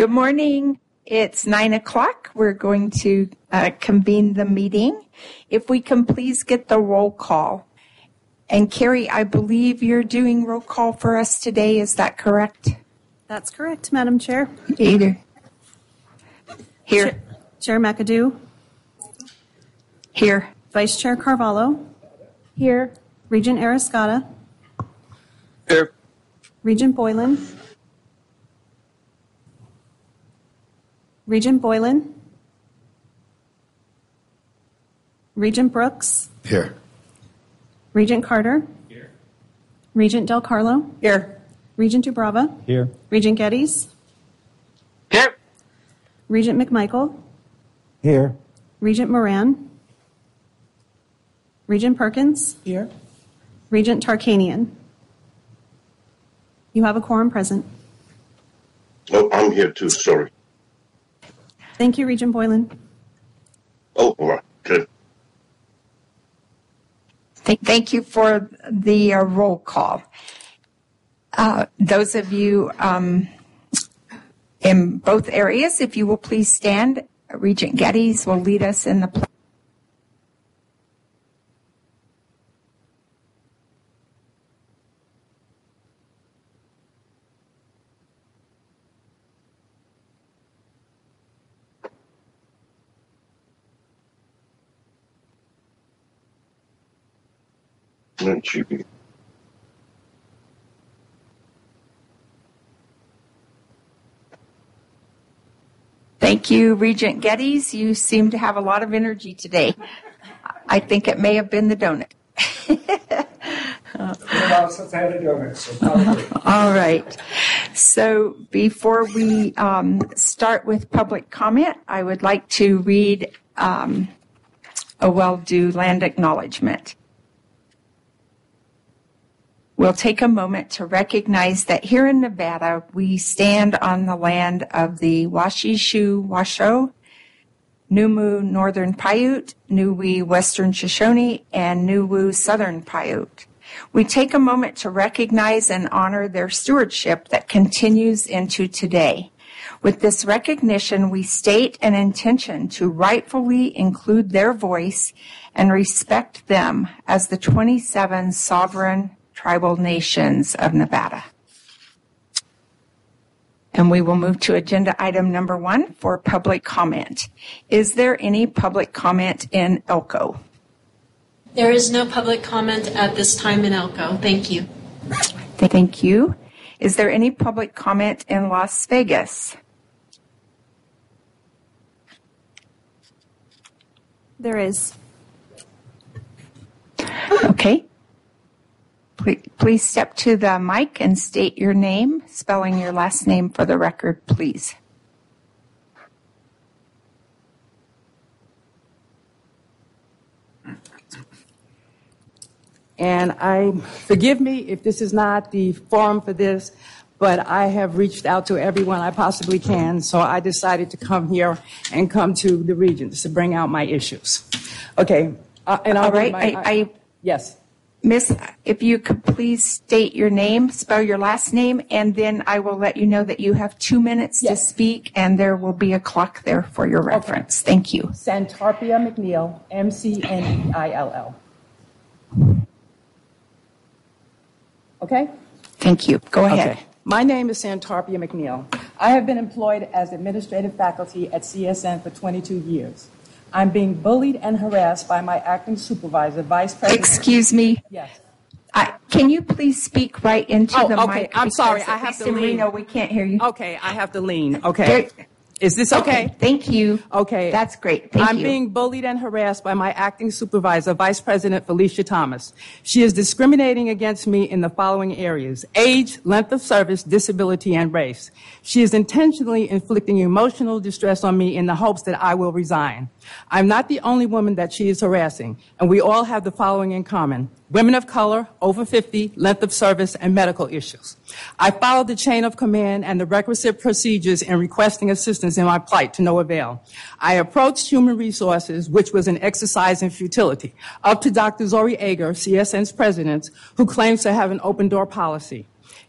Good morning. It's 9 o'clock. We're going to convene the meeting. If we can please get the roll call. And Carrie, I believe you're doing roll call for us today. Is that correct? That's correct, Madam Chair. Either. Here. Chair McAdoo. Here. Vice Chair Carvalho. Here. Regent Arascata. Here. Regent Boylan. Regent Boylan. Regent Brooks. Here. Regent Carter. Here. Regent Del Carlo. Here. Regent Dubrava. Here. Regent Geddes. Here. Regent McMichael. Here. Regent Moran. Regent Perkins. Here. Regent Tarkanian. You have a quorum present. Oh, I'm here too, sorry. Thank you, Regent Boylan. Oh, all right, good. Thank you for the roll call. Those of you in both areas, if you will please stand. Regent Geddes will lead us in the pledge. Thank you, Regent Geddes. You seem to have a lot of energy today. I think it may have been the donut. All right. So before we start with public comment, I would like to read a well-due land acknowledgement. We'll take a moment to recognize that here in Nevada, we stand on the land of the Washieshu Washoe, Numu Northern Paiute, Nuwe Western Shoshone, and Nuwu Southern Paiute. We take a moment to recognize and honor their stewardship that continues into today. With this recognition, we state an intention to rightfully include their voice and respect them as the 27 sovereign tribal nations of Nevada. And we will move to agenda item number 1 for public comment. Is there any public comment in Elko? There is no public comment at this time in Elko. Thank you. Thank you. Is there any public comment in Las Vegas? There is. Okay. Please step to the mic and state your name, spelling your last name for the record, please. And forgive me if this is not the forum for this, but I have reached out to everyone I possibly can, so I decided to come here and come to the Regents to bring out my issues. Okay. And all right. Yes. Miss, if you could please state your name, spell your last name, and then I will let you know that you have 2 minutes to speak, and there will be a clock there for your reference. Okay. Thank you. Santarpia McNeil, McNeill. Okay? Thank you. Go ahead. Okay. My name is Santarpia McNeil. I have been employed as administrative faculty at CSN for 22 years. I'm being bullied and harassed by my acting supervisor, vice president. Excuse me. Yes. Can you please speak right into the mic? I'm sorry. I have to lean. Reno, we can't hear you. Okay, I have to lean. Okay. Is this okay? Thank you. Okay. That's great. Thank you. I'm being bullied and harassed by my acting supervisor, Vice President Felicia Thomas. She is discriminating against me in the following areas: age, length of service, disability, and race. She is intentionally inflicting emotional distress on me in the hopes that I will resign. I'm not the only woman that she is harassing, and we all have the following in common: women of color, over 50, length of service, and medical issues. I followed the chain of command and the requisite procedures in requesting assistance in my plight to no avail. I approached Human Resources, which was an exercise in futility, up to Dr. Zori Ager, CSN's president, who claims to have an open door policy.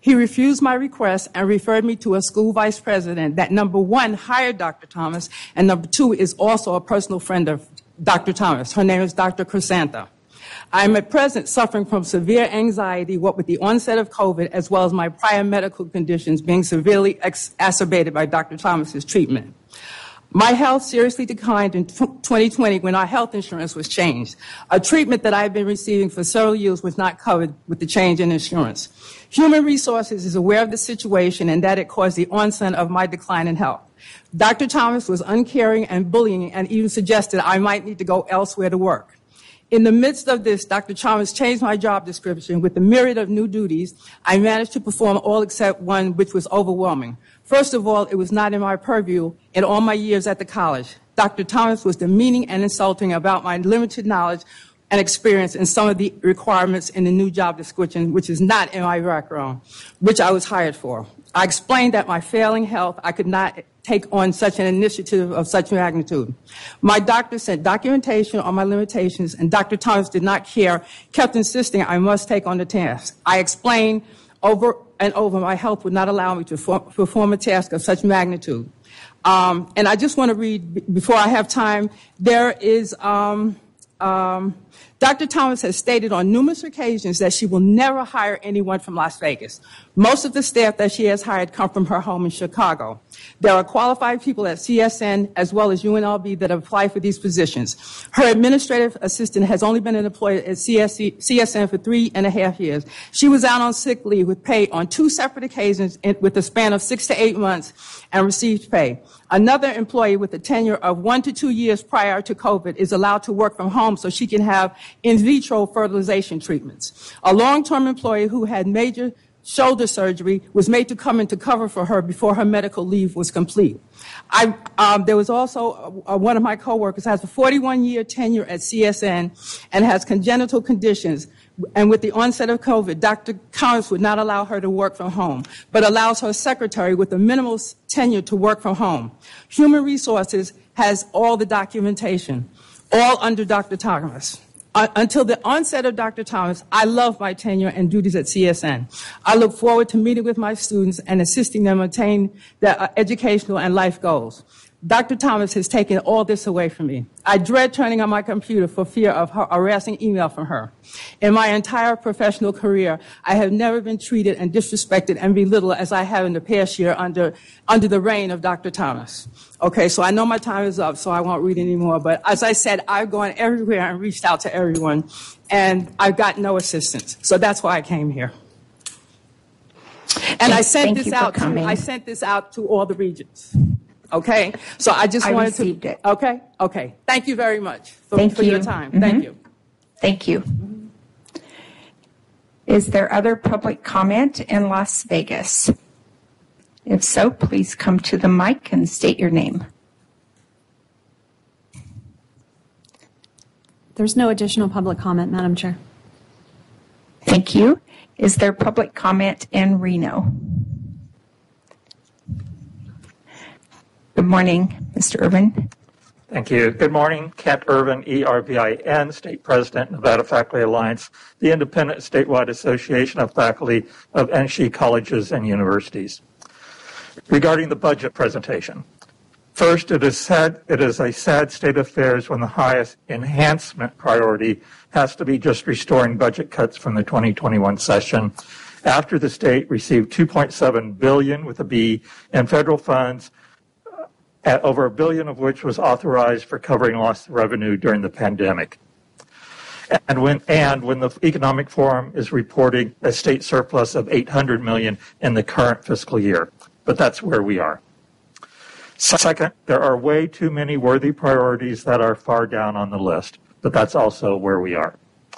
He refused my request and referred me to a school vice president that, number one, hired Dr. Thomas, and number two, is also a personal friend of Dr. Thomas. Her name is Dr. Crisanta. I am at present suffering from severe anxiety, what with the onset of COVID, as well as my prior medical conditions being severely exacerbated by Dr. Thomas's treatment. My health seriously declined in 2020 when our health insurance was changed. A treatment that I have been receiving for several years was not covered with the change in insurance. Human Resources is aware of the situation and that it caused the onset of my decline in health. Dr. Thomas was uncaring and bullying and even suggested I might need to go elsewhere to work. In the midst of this, Dr. Chalmers changed my job description with a myriad of new duties. I managed to perform all except one, which was overwhelming. First of all, it was not in my purview in all my years at the college. Dr. Thomas was demeaning and insulting about my limited knowledge and experience in some of the requirements in the new job description, which is not in my background, which I was hired for. I explained that my failing health, I could not take on such an initiative of such magnitude. My doctor sent documentation on my limitations, and Dr. Thomas did not care, kept insisting I must take on the task. I explained over and over my health would not allow me to perform a task of such magnitude. And I just want to read, before I have time, there is, Dr. Thomas has stated on numerous occasions that she will never hire anyone from Las Vegas. Most of the staff that she has hired come from her home in Chicago. There are qualified people at CSN as well as UNLV that have applied for these positions. Her administrative assistant has only been employed at CSN for 3.5 years. She was out on sick leave with pay on 2 separate occasions with a span of 6 to 8 months and received pay. Another employee with a tenure of 1 to 2 years prior to COVID is allowed to work from home so she can have in vitro fertilization treatments. A long-term employee who had major shoulder surgery was made to come in to cover for her before her medical leave was complete. There was also one of my coworkers has a 41-year tenure at CSN and has congenital conditions. And with the onset of COVID, Dr. Collins would not allow her to work from home, but allows her secretary with a minimal tenure to work from home. Human Resources has all the documentation, all under Dr. Thomas. Until the onset of Dr. Thomas, I love my tenure and duties at CSN. I look forward to meeting with my students and assisting them attain their educational and life goals. Dr. Thomas has taken all this away from me. I dread turning on my computer for fear of her harassing email from her. In my entire professional career, I have never been treated and disrespected and belittled as I have in the past year under the reign of Dr. Thomas. Okay, so I know my time is up, so I won't read anymore. But as I said, I've gone everywhere and reached out to everyone, and I've got no assistance. So that's why I came here. And I sent this out to all the regions. Okay, so I just wanted to. Received it. Okay. Thank you very much for your time. Mm-hmm. Thank you. Thank you. Is there other public comment in Las Vegas? If so, please come to the mic and state your name. There's no additional public comment, Madam Chair. Thank you. Is there public comment in Reno? Good morning, Mr. Irvin. Thank you. Good morning. Kent Irvin, ERVIN, State President, Nevada Faculty Alliance, the independent statewide association of faculty of NSHE colleges and universities. Regarding the budget presentation, first, it is a sad state of affairs when the highest enhancement priority has to be just restoring budget cuts from the 2021 session after the state received $2.7 billion with a B in federal funds, at over $1 billion of which was authorized for covering lost revenue during the pandemic. And when the Economic Forum is reporting a state surplus of $800 million in the current fiscal year. But that's where we are. Second, there are way too many worthy priorities that are far down on the list, but that's also where we are.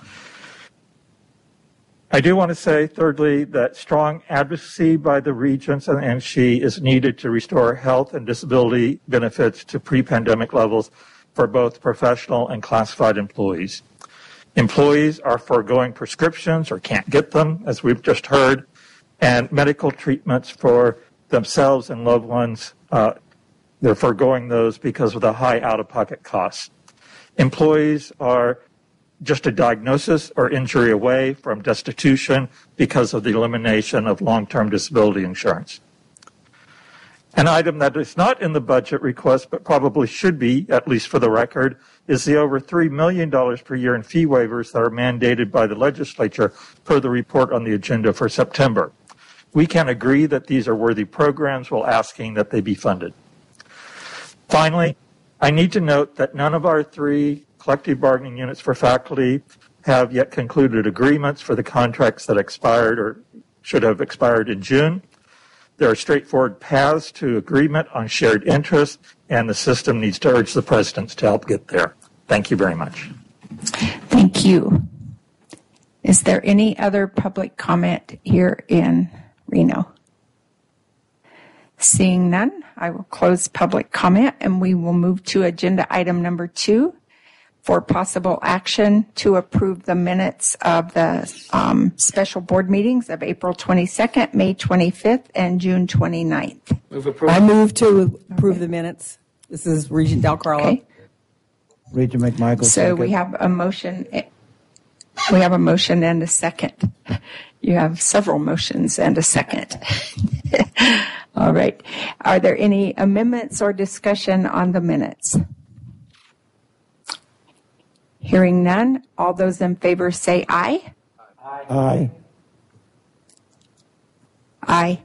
I do want to say, thirdly, that strong advocacy by the regents and NSHE is needed to restore health and disability benefits to pre-pandemic levels for both professional and classified employees. Employees are foregoing prescriptions or can't get them, as we've just heard, and medical treatments for themselves and loved ones, they're foregoing those because of the high out-of-pocket costs. Employees are just a diagnosis or injury away from destitution because of the elimination of long-term disability insurance. An item that is not in the budget request, but probably should be, at least for the record, is the over $3 million per year in fee waivers that are mandated by the legislature per the report on the agenda for September. We can agree that these are worthy programs while asking that they be funded. Finally, I need to note that none of our 3 collective bargaining units for faculty have yet concluded agreements for the contracts that expired or should have expired in June. There are straightforward paths to agreement on shared interests, and the system needs to urge the presidents to help get there. Thank you very much. Thank you. Is there any other public comment here in Reno? Seeing none, I will close public comment and we will move to agenda item number 2 for possible action to approve the minutes of the special board meetings of April 22nd, May 25th, and June 29th. I move to approve the minutes. This is Regent Del Carlo. Okay. Regent McMichael. So second. we have a motion. We have a motion and a second. You have several motions and a second. All right. Are there any amendments or discussion on the minutes? Hearing none, all those in favor say aye. Aye. Aye.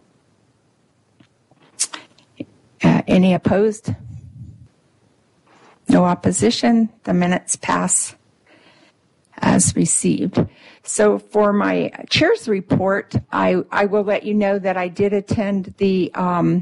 Any opposed? No opposition. The minutes pass as received. So for my chair's report, I will let you know that I did attend the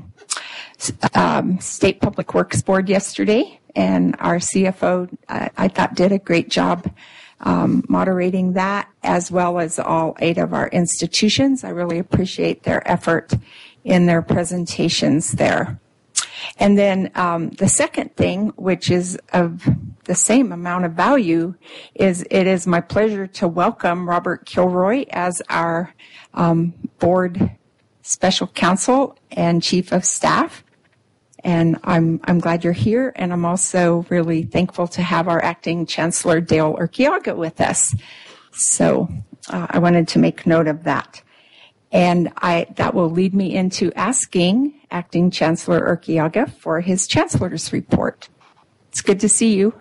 State Public Works Board yesterday, and our CFO, I thought, did a great job moderating that, as well as all 8 of our institutions. I really appreciate their effort in their presentations there. And then the second thing, which is of the same amount of value, is it is my pleasure to welcome Robert Kilroy as our board special counsel and chief of staff. And I'm glad you're here, and I'm also really thankful to have our acting chancellor Dale Urquiaga with us. So I wanted to make note of that. And that will lead me into asking Acting Chancellor Urquiaga for his chancellor's report. It's good to see you.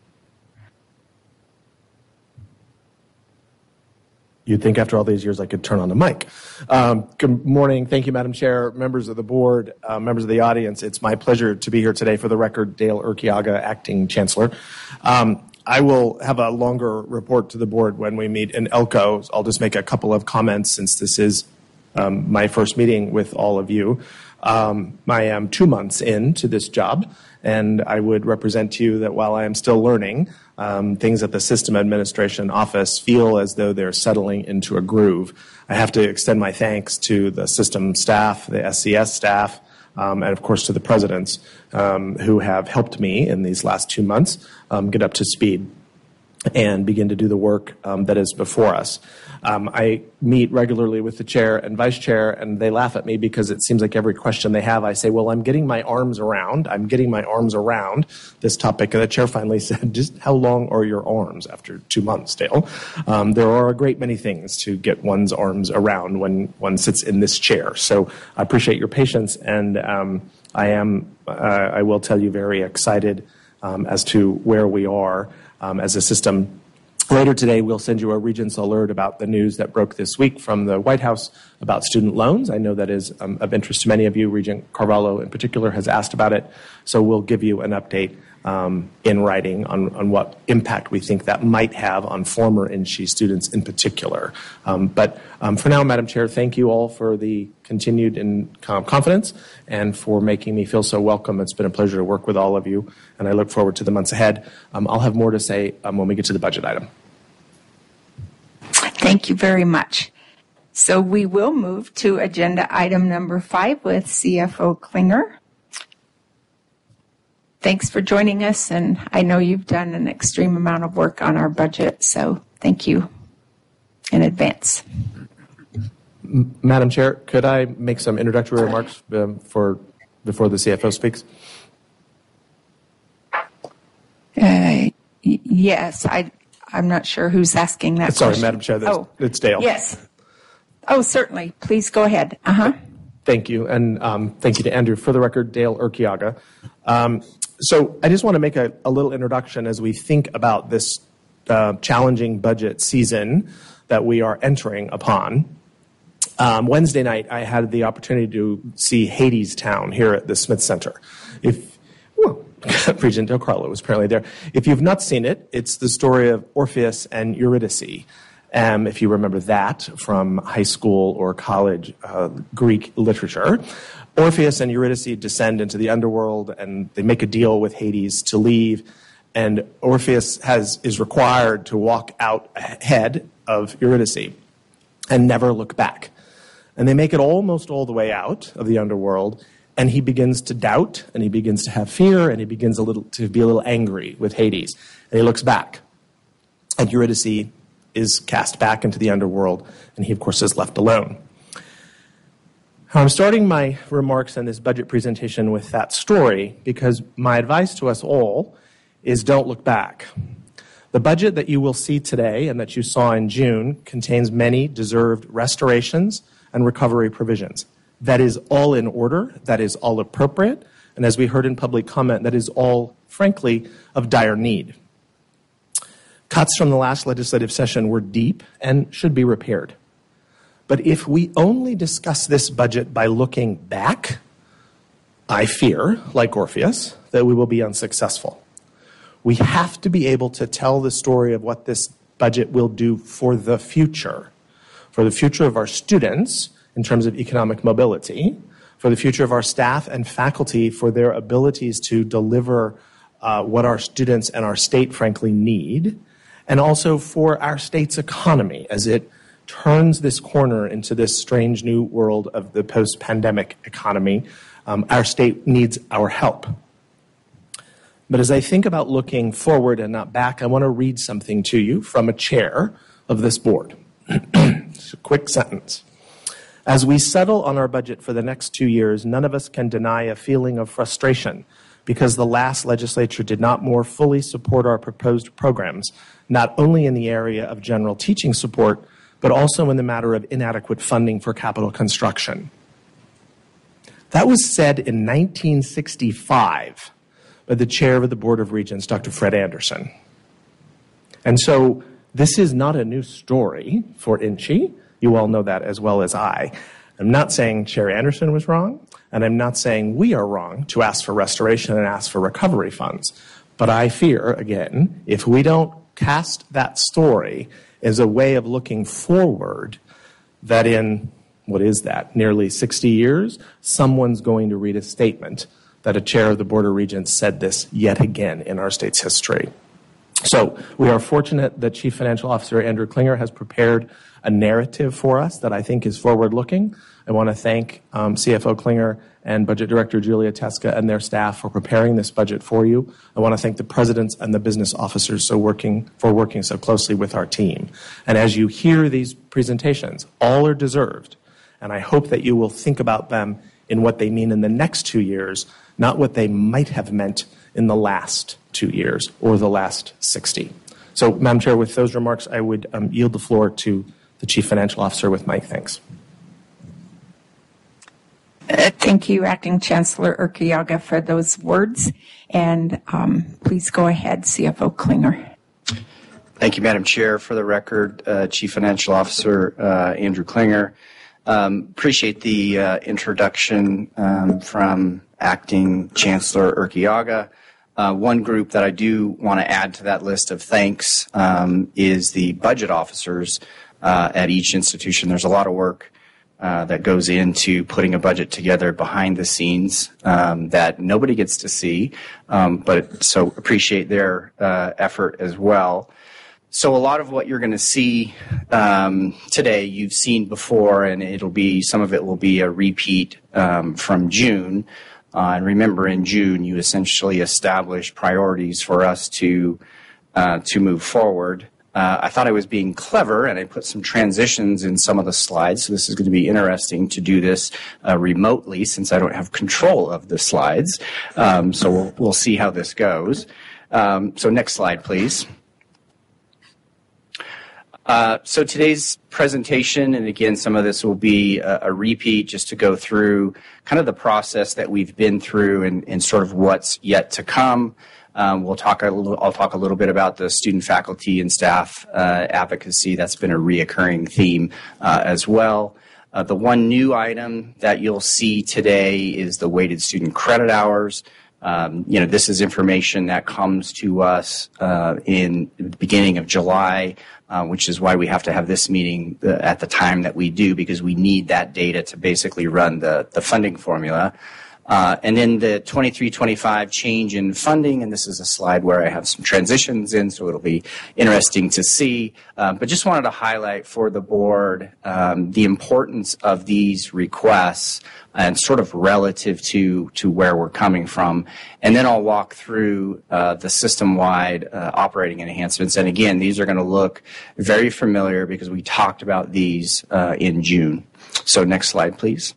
You'd think after all these years I could turn on the mic. Good morning. Thank you, Madam Chair, members of the board, members of the audience. It's my pleasure to be here today. For the record, Dale Urquiaga, Acting Chancellor. I will have a longer report to the board when we meet in Elko. I'll just make a couple of comments since this is my first meeting with all of you. I am 2 months into this job, and I would represent to you that while I am still learning, things at the System Administration Office feel as though they're settling into a groove. I have to extend my thanks to the system staff, the SCS staff, and of course to the presidents who have helped me in these last 2 months get up to speed and begin to do the work that is before us. I meet regularly with the chair and vice chair, and they laugh at me because it seems like every question they have, I say, well, I'm getting my arms around this topic. And the chair finally said, just how long are your arms after 2 months, Dale? There are a great many things to get one's arms around when one sits in this chair. So I appreciate your patience, and I will tell you, very excited as to where we are as a system. Later today, we'll send you a Regents alert about the news that broke this week from the White House about student loans. I know that is of interest to many of you. Regent Carvalho, in particular, has asked about it. So we'll give you an update in writing on what impact we think that might have on former NSHE students in particular. But for now, Madam Chair, thank you all for the continued confidence and for making me feel so welcome. It's been a pleasure to work with all of you, and I look forward to the months ahead. I'll have more to say when we get to the budget item. Thank you very much. So we will move to agenda item number 5 with CFO Klinger. Thanks for joining us, and I know you've done an extreme amount of work on our budget, so thank you in advance. Madam Chair, could I make some introductory remarks before the CFO speaks? Yes, I'm not sure who's asking that Sorry, question. Madam Chair, it's Dale. Yes. Oh, certainly. Please go ahead. Uh-huh. Thank you, and thank you to Andrew. For the record, Dale Urquiaga. So I just want to make a little introduction as we think about this challenging budget season that we are entering upon. Wednesday night, I had the opportunity to see Hadestown here at the Smith Center. Regent Del Carlo was apparently there. If you've not seen it, it's the story of Orpheus and Eurydice. If you remember that from high school or college Greek literature. Orpheus and Eurydice descend into the underworld, and they make a deal with Hades to leave. And Orpheus is required to walk out ahead of Eurydice and never look back. And they make it almost all the way out of the underworld, and he begins to doubt, and he begins to have fear, and he begins to be a little angry with Hades. And he looks back, and Eurydice is cast back into the underworld, and he, of course, is left alone. I'm starting my remarks in this budget presentation with that story because my advice to us all is don't look back. The budget that you will see today and that you saw in June contains many deserved restorations and recovery provisions. That is all in order, that is all appropriate, and as we heard in public comment, that is all, frankly, of dire need. Cuts from the last legislative session were deep and should be repaired. But if we only discuss this budget by looking back, I fear, like Orpheus, that we will be unsuccessful. We have to be able to tell the story of what this budget will do for the future of our students in terms of economic mobility, for the future of our staff and faculty for their abilities to deliver what our students and our state, frankly, need, and also for our state's economy as it turns this corner into this strange new world of the post-pandemic economy. Our state needs our help. But as I think about looking forward and not back, I want to read something to you from a chair of this board. It's a quick sentence. As we settle on our budget for the next 2 years, none of us can deny a feeling of frustration because the last legislature did not more fully support our proposed programs, not only in the area of general teaching support, but also in the matter of inadequate funding for capital construction. That was said in 1965 by the chair of the Board of Regents, Dr. Fred Anderson. And so this is not a new story for INCHE. You all know that as well as I. I'm not saying Chair Anderson was wrong, and I'm not saying we are wrong to ask for restoration and ask for recovery funds. But I fear, again, if we don't cast that story as a way of looking forward, that in, what is that, nearly 60 years, someone's going to read a statement that a chair of the Board of Regents said this yet again in our state's history. So we are fortunate that Chief Financial Officer Andrew Klinger has prepared a narrative for us that I think is forward-looking. I want to thank CFO Klinger and Budget Director Julia Teska and their staff for preparing this budget for you. I want to thank the presidents and the business officers for working so closely with our team. And as you hear these presentations, all are deserved, and I hope that you will think about them in what they mean in the next 2 years, not what they might have meant in the last 2 years or the last 60. So, Madam Chair, with those remarks, I would yield the floor to the Chief Financial Officer with my thanks. Thank you, Acting Chancellor Urquiaga, for those words. And please go ahead, CFO Klinger. Thank you, Madam Chair. For the record, Chief Financial Officer Andrew Klinger. Appreciate the introduction from Acting Chancellor Urquiaga. One group that I do want to add to that list of thanks is the budget officers at each institution. There's a lot of work that goes into putting a budget together behind the scenes that nobody gets to see, but so appreciate their effort as well. So a lot of what you're going to see today you've seen before, and some of it will be a repeat from June. And remember, in June, you essentially established priorities for us to move forward. I thought I was being clever, and I put some transitions in some of the slides. So this is going to be interesting to do this remotely, since I don't have control of the slides. So we'll see how this goes. So next slide, please. So today's presentation, and again, some of this will be a repeat just to go through kind of the process that we've been through and sort of what's yet to come. I'll talk a little bit about the student, faculty, and staff advocacy. That's been a reoccurring theme as well. The one new item that you'll see today is the weighted student credit hours. This is information that comes to us in the beginning of July, which is why we have to have this meeting at the time that we do, because we need that data to basically run the funding formula. And then the 23-25 change in funding, and this is a slide where I have some transitions in, so it'll be interesting to see. But just wanted to highlight for the board the importance of these requests and sort of relative to where we're coming from. And then I'll walk through the system-wide operating enhancements. And again, these are going to look very familiar because we talked about these in June. So next slide, please.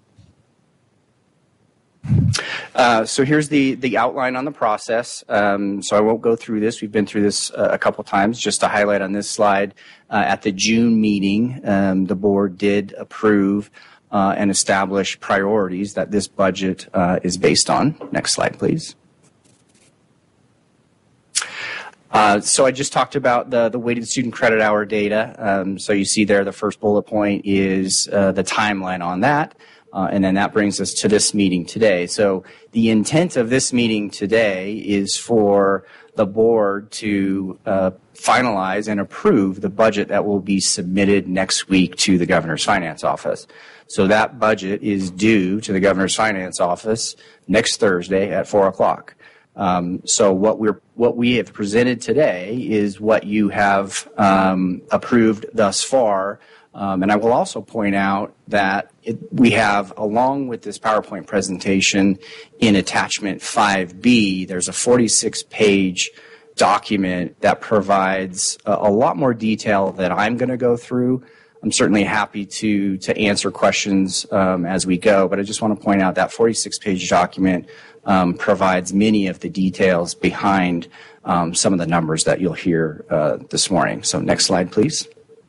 So here's the outline on the process. So I won't go through this. We've been through this a couple times. Just to highlight on this slide, at the June meeting, the board did approve and establish priorities that this budget is based on. Next slide, please. So I just talked about the weighted student credit hour data. So you see there the first bullet point is the timeline on that. And then that brings us to this meeting today. So the intent of this meeting today is for the board to finalize and approve the budget that will be submitted next week to the Governor's Finance Office. So that budget is due to the Governor's Finance Office next Thursday at 4 o'clock. So what we have presented today is what you have approved thus far. And I will also point out that we have, along with this PowerPoint presentation in attachment 5B, there's a 46-page document that provides a lot more detail that I'm going to go through. I'm certainly happy to answer questions as we go, but I just want to point out that 46-page document provides many of the details behind some of the numbers that you'll hear this morning. So next slide, please.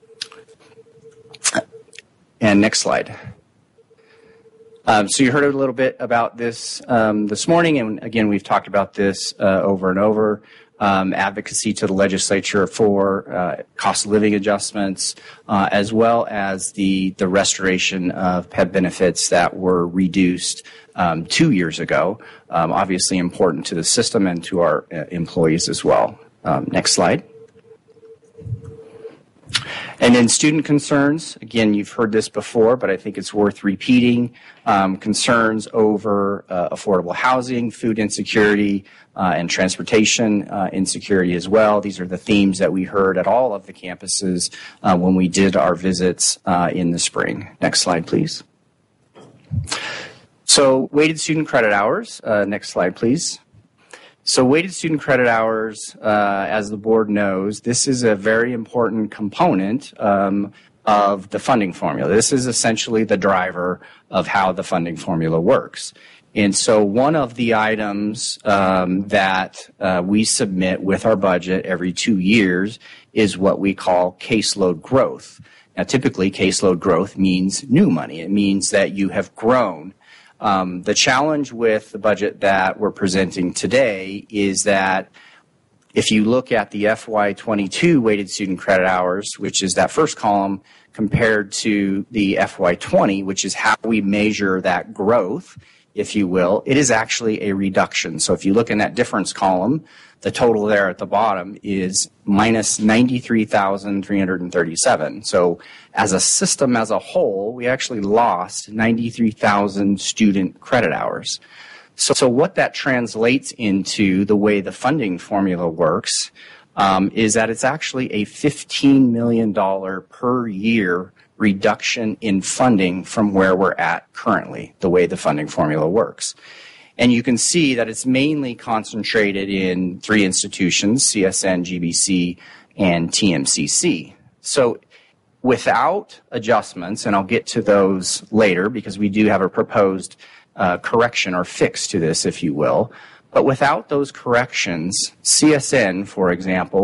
And next slide. So you heard a little bit about this this morning, and again, we've talked about this over and over. Advocacy to the legislature for cost of living adjustments, as well as the restoration of PEB benefits that were reduced 2 years ago. Obviously important to the system and to our employees as well. Next slide. And then student concerns, again, you've heard this before, but I think it's worth repeating. Concerns over affordable housing, food insecurity, and transportation insecurity as well. These are the themes that we heard at all of the campuses when we did our visits in the spring. Next slide, please. So weighted student credit hours. Next slide, please. So weighted student credit hours, as the board knows, this is a very important component of the funding formula. This is essentially the driver of how the funding formula works. And so one of the items that we submit with our budget every 2 years is what we call caseload growth. Now, typically, caseload growth means new money. It means that you have grown. The challenge with the budget that we're presenting today is that if you look at the FY22 weighted student credit hours, which is that first column, compared to the FY20, which is how we measure that growth, if you will, it is actually a reduction. So if you look in that difference column, the total there at the bottom is minus 93,337. So as a system as a whole, we actually lost 93,000 student credit hours. So what that translates into, the way the funding formula works, is that it's actually a $15 million per year reduction in funding from where we're at currently, the way the funding formula works. And you can see that it's mainly concentrated in 3 institutions, CSN, GBC, and TMCC. So without adjustments, and I'll get to those later because we do have a proposed correction or fix to this, if you will, but without those corrections, CSN, for example,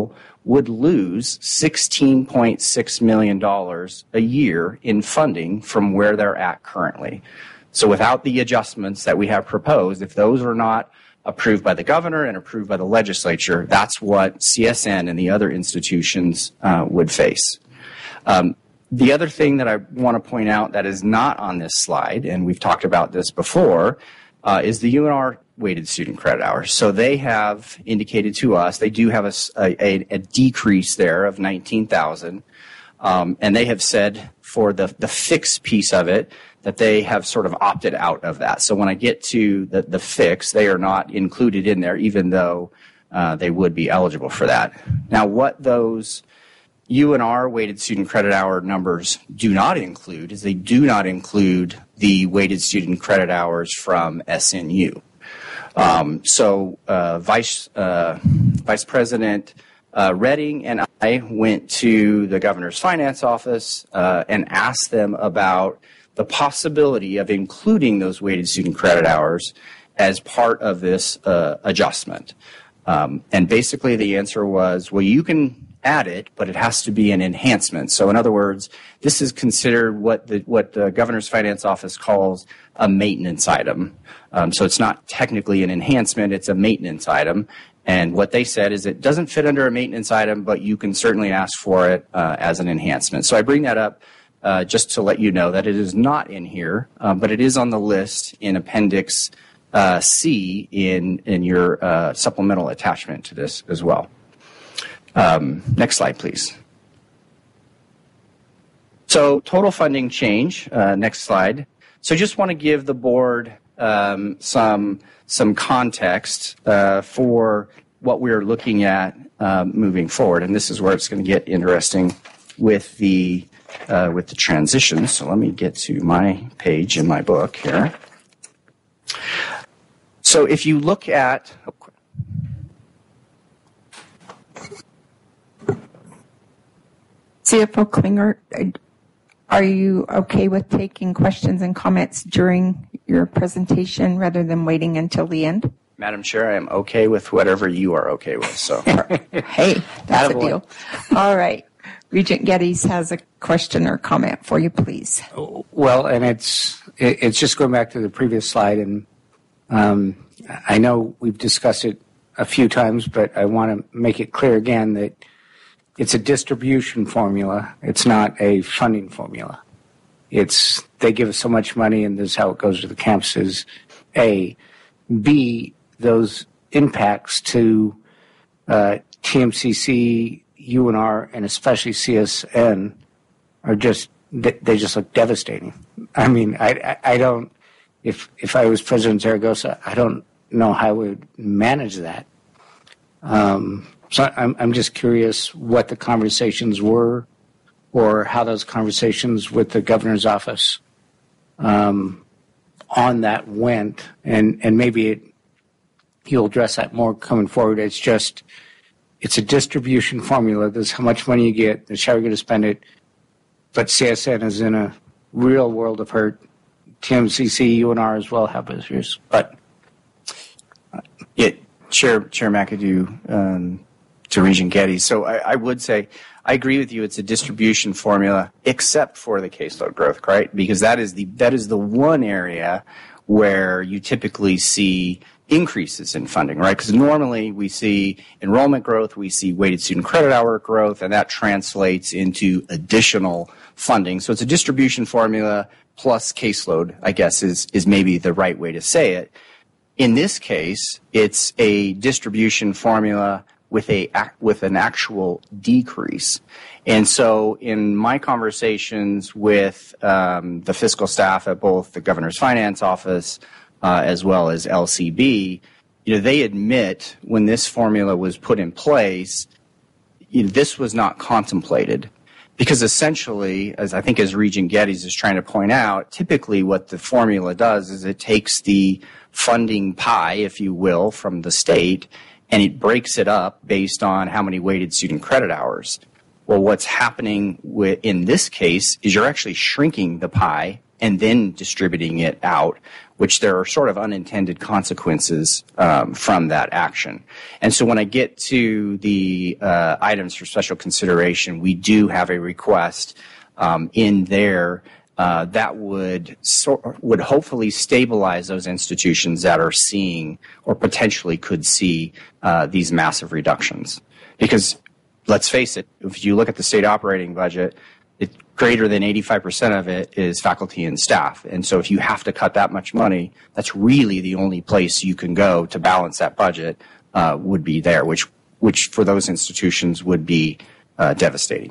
would lose $16.6 million a year in funding from where they're at currently. So without the adjustments that we have proposed, if those are not approved by the governor and approved by the legislature, that's what CSN and the other institutions would face. The other thing that I want to point out that is not on this slide, and we've talked about this before, is the UNR weighted student credit hours. So they have indicated to us they do have a decrease there of 19,000, and they have said for the fixed piece of it that they have sort of opted out of that. So when I get to the fix, they are not included in there, even though they would be eligible for that. Now, what those UNR weighted student credit hour numbers do not include is they do not include the weighted student credit hours from SNU. So Vice President Redding and I went to the governor's finance office and asked them about the possibility of including those weighted student credit hours as part of this adjustment. And basically the answer was, well, you can add it, but it has to be an enhancement. So in other words, this is considered what the governor's finance office calls a maintenance item. So it's not technically an enhancement, it's a maintenance item. And what they said is it doesn't fit under a maintenance item, but you can certainly ask for it as an enhancement. So I bring that up just to let you know that it is not in here, but it is on the list in Appendix C in your supplemental attachment to this as well. Next slide, please. So total funding change, next slide. So just want to give the board some context for what we're looking at moving forward, and this is where it's going to get interesting with the transition. So let me get to my page in my book here. So if you look at CFO Klinger, are you okay with taking questions and comments during your presentation rather than waiting until the end? Madam Chair, I am okay with whatever you are okay with. So, hey, that's a deal. All right. Regent Geddes has a question or comment for you, please. Well, and it's just going back to the previous slide, and I know we've discussed it a few times, but I want to make it clear again that it's a distribution formula. It's not a funding formula. It's they give us so much money, and this is how it goes to the campuses. A. B. Those impacts to TMCC, UNR, and especially CSN are just, they just look devastating. I mean, I don't, if I was President Zaragoza, I don't know how I would manage that. So I'm just curious what the conversations were or how those conversations with the governor's office on that went, and maybe you'll address that more coming forward. It's just, it's a distribution formula. This is how much money you get, this is how you're going to spend it. But CSN is in a real world of hurt. TMCC, UNR as well have issues. But Chair McAdoo, to Regent Geddes. So I would say I agree with you. It's a distribution formula, except for the caseload growth, right? Because that is the one area where you typically see increases in funding, right? Because normally we see enrollment growth, we see weighted student credit hour growth, and that translates into additional funding. So it's a distribution formula plus caseload, I guess, is maybe the right way to say it. In this case, it's a distribution formula with an actual decrease. And so in my conversations with the fiscal staff at both the governor's finance office as well as LCB, they admit when this formula was put in place, this was not contemplated. Because essentially, as Regent Geddes is trying to point out, typically what the formula does is it takes the funding pie, if you will, from the state, and it breaks it up based on how many weighted student credit hours. Well, what's happening in this case is you're actually shrinking the pie and then distributing it out, which there are sort of unintended consequences from that action. And so when I get to the items for special consideration, we do have a request in there that would hopefully stabilize those institutions that are seeing or potentially could see these massive reductions. Because let's face it, if you look at the state operating budget, greater than 85% of it is faculty and staff. And so if you have to cut that much money, that's really the only place you can go to balance that budget would be there, which for those institutions would be devastating.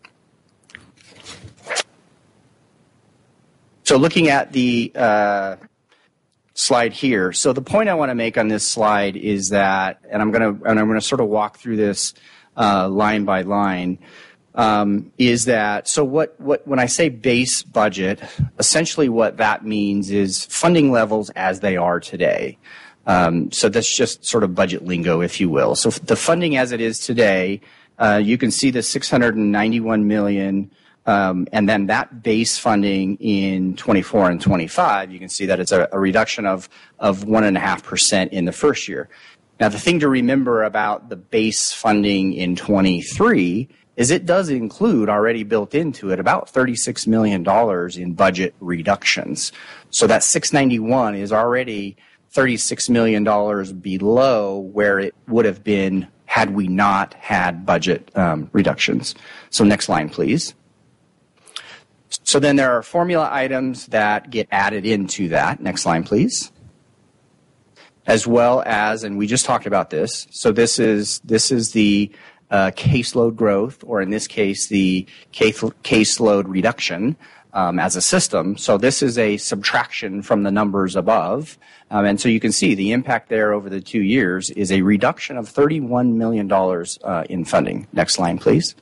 So looking at the slide here, so the point I want to make on this slide is that, and I'm going to sort of walk through this line by line, is that, so when I say base budget, essentially what that means is funding levels as they are today. So that's just sort of budget lingo, if you will. So the funding as it is today, you can see the $691 million, and then that base funding in 24 and 25, you can see that it's a reduction of 1.5% in the first year. Now, the thing to remember about the base funding in 23 is it does include already built into it about $36 million in budget reductions. So that 691 is already $36 million below where it would have been had we not had budget reductions. So next line, please. So then there are formula items that get added into that. Next line, please. As well as, and we just talked about this, so this is the caseload growth, or in this case, the caseload reduction as a system. So this is a subtraction from the numbers above. And so you can see the impact there over the 2 years is a reduction of $31 million in funding. Next line, please.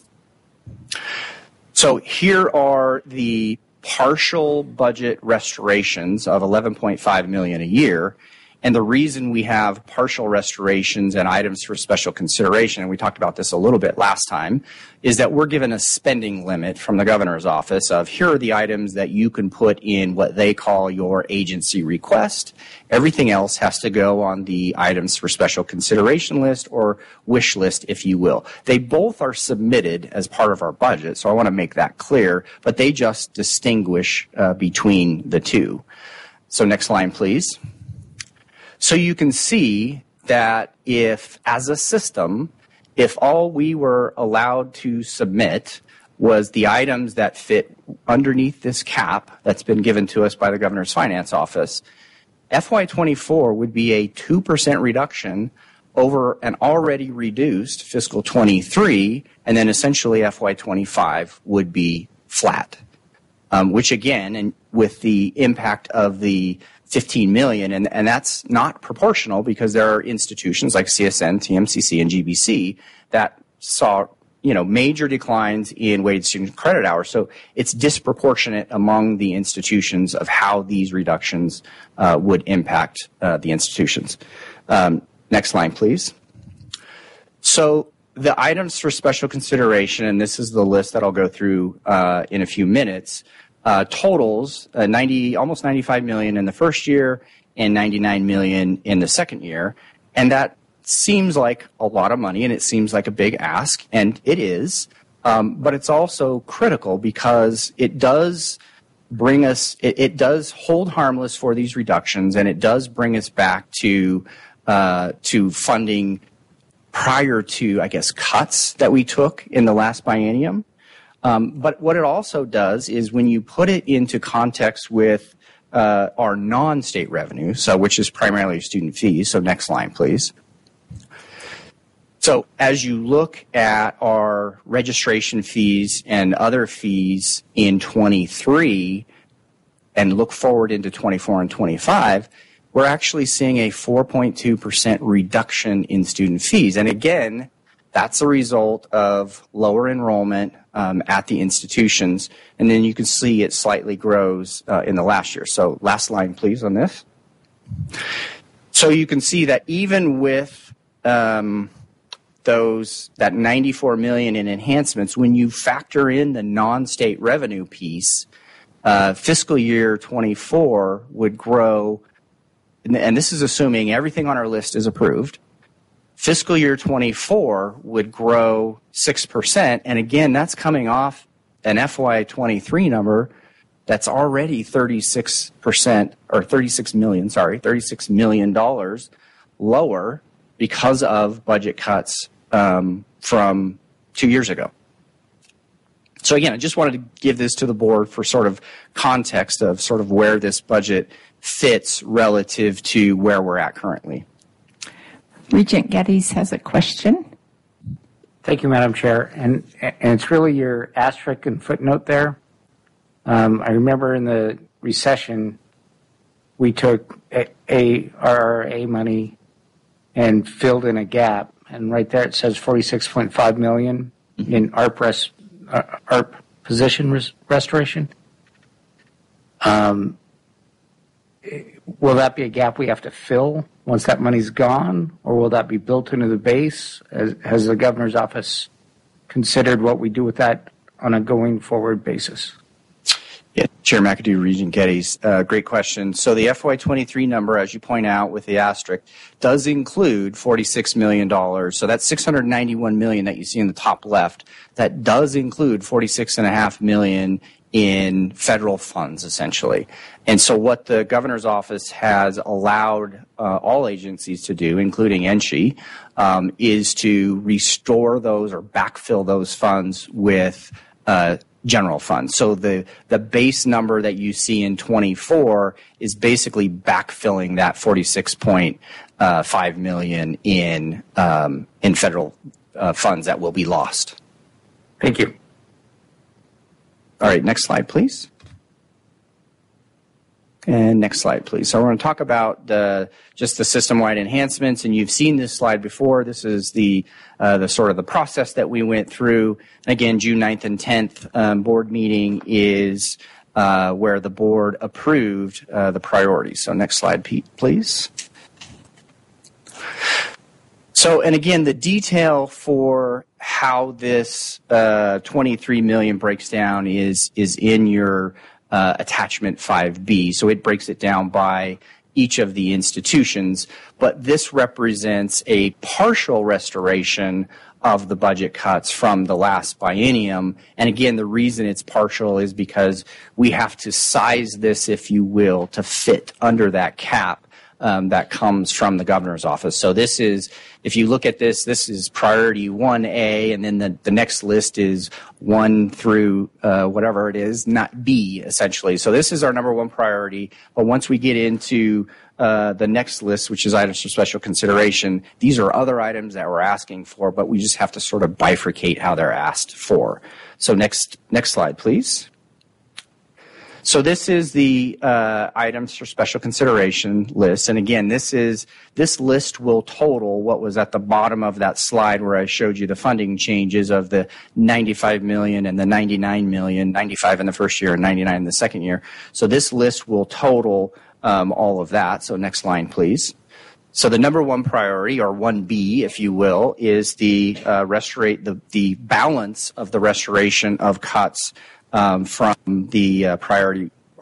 So here are the partial budget restorations of $11.5 million a year. And the reason we have partial restorations and items for special consideration, and we talked about this a little bit last time, is that we're given a spending limit from the governor's office of here are the items that you can put in what they call your agency request. Everything else has to go on the items for special consideration list or wish list, if you will. They both are submitted as part of our budget, so I want to make that clear, but they just distinguish between the two. So next line, please. So you can see that if, as a system, if all we were allowed to submit was the items that fit underneath this cap that's been given to us by the governor's finance office, FY24 would be a 2% reduction over an already reduced fiscal 23, and then essentially FY25 would be flat, which again, and with the impact of the $15 million, and that's not proportional because there are institutions like CSN, TMCC, and GBC that saw major declines in weighted student credit hours. So it's disproportionate among the institutions of how these reductions would impact the institutions. Next line, please. So the items for special consideration, and this is the list that I'll go through in a few minutes, totals almost $95 million in the first year and $99 million in the second year. And that seems like a lot of money, and it seems like a big ask, and it is. But it's also critical because it does bring us, it does hold harmless for these reductions, and it does bring us back to funding prior to, I guess, cuts that we took in the last biennium. But what it also does is when you put it into context with our non-state revenue, so which is primarily student fees. So next line, please. So as you look at our registration fees and other fees in 23 and look forward into 24 and 25, we're actually seeing a 4.2% reduction in student fees. And again, that's a result of lower enrollment at the institutions. And then you can see it slightly grows in the last year. So last line, please, on this. So you can see that even with that $94 million in enhancements, when you factor in the non-state revenue piece, fiscal year 24 would grow, and this is assuming everything on our list is approved. Fiscal year 24 would grow 6%, and again, that's coming off an FY23 number that's already 36% or $36 million lower because of budget cuts from 2 years ago. So again, I just wanted to give this to the board for sort of context of sort of where this budget fits relative to where we're at currently. Regent Geddes has a question. Thank you, Madam Chair. And it's really your asterisk and footnote there. I remember in the recession, we took ARRA money and filled in a gap. And right there it says $46.5 million in ARP position restoration. Will that be a gap we have to fill once that money's gone, or will that be built into the base? Has the governor's office considered what we do with that on a going forward basis? Yeah, Chair McAdoo, Regent Geddes, great question. So the FY23 number, as you point out with the asterisk, does include $46 million. So that's $691 million that you see in the top left. That does include $46.5 million in federal funds, essentially. And so what the governor's office has allowed all agencies to do, including NSHE, is to restore those or backfill those funds with general funds. So the base number that you see in 24 is basically backfilling that $46.5 million in federal funds that will be lost. Thank you. All right, next slide, please. And next slide, please. So we're going to talk about just the system-wide enhancements, and you've seen this slide before. This is the sort of the process that we went through. And again, June 9th and 10th board meeting is where the board approved the priorities. So next slide, Pete, please. So, and again, the detail for how this $23 million breaks down is in your attachment 5B. So it breaks it down by each of the institutions, but this represents a partial restoration of the budget cuts from the last biennium. And again, the reason it's partial is because we have to size this, if you will, to fit under that cap that comes from the governor's office. So this is, if you look at this, this is priority 1A, and then the next list is 1 through whatever it is, not B, essentially. So this is our number one priority. But once we get into the next list, which is items for special consideration, these are other items that we're asking for, but we just have to sort of bifurcate how they're asked for. So next slide, please. So this is the items for special consideration list. And again, this list will total what was at the bottom of that slide where I showed you the funding changes of the $95 million and the $99 million, 95 in the first year and 99 in the second year. So this list will total all of that. So next line, please. So the number one priority, or 1B, if you will, is the balance of the restoration of cuts from the prior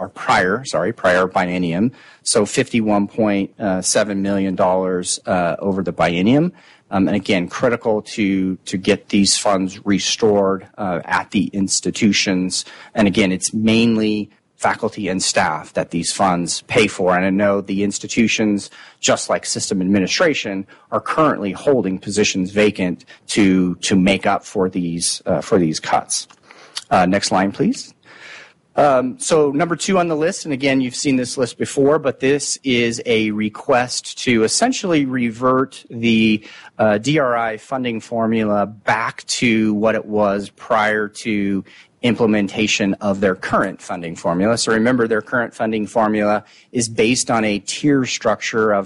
biennium, so $51.7 million over the biennium. And again, critical to get these funds restored at the institutions. And again, it's mainly faculty and staff that these funds pay for. And I know the institutions, just like system administration, are currently holding positions vacant to make up for these cuts. Next line, please. So number 2 on the list, and again, you've seen this list before, but this is a request to essentially revert the DRI funding formula back to what it was prior to implementation of their current funding formula. So remember, their current funding formula is based on a tier structure of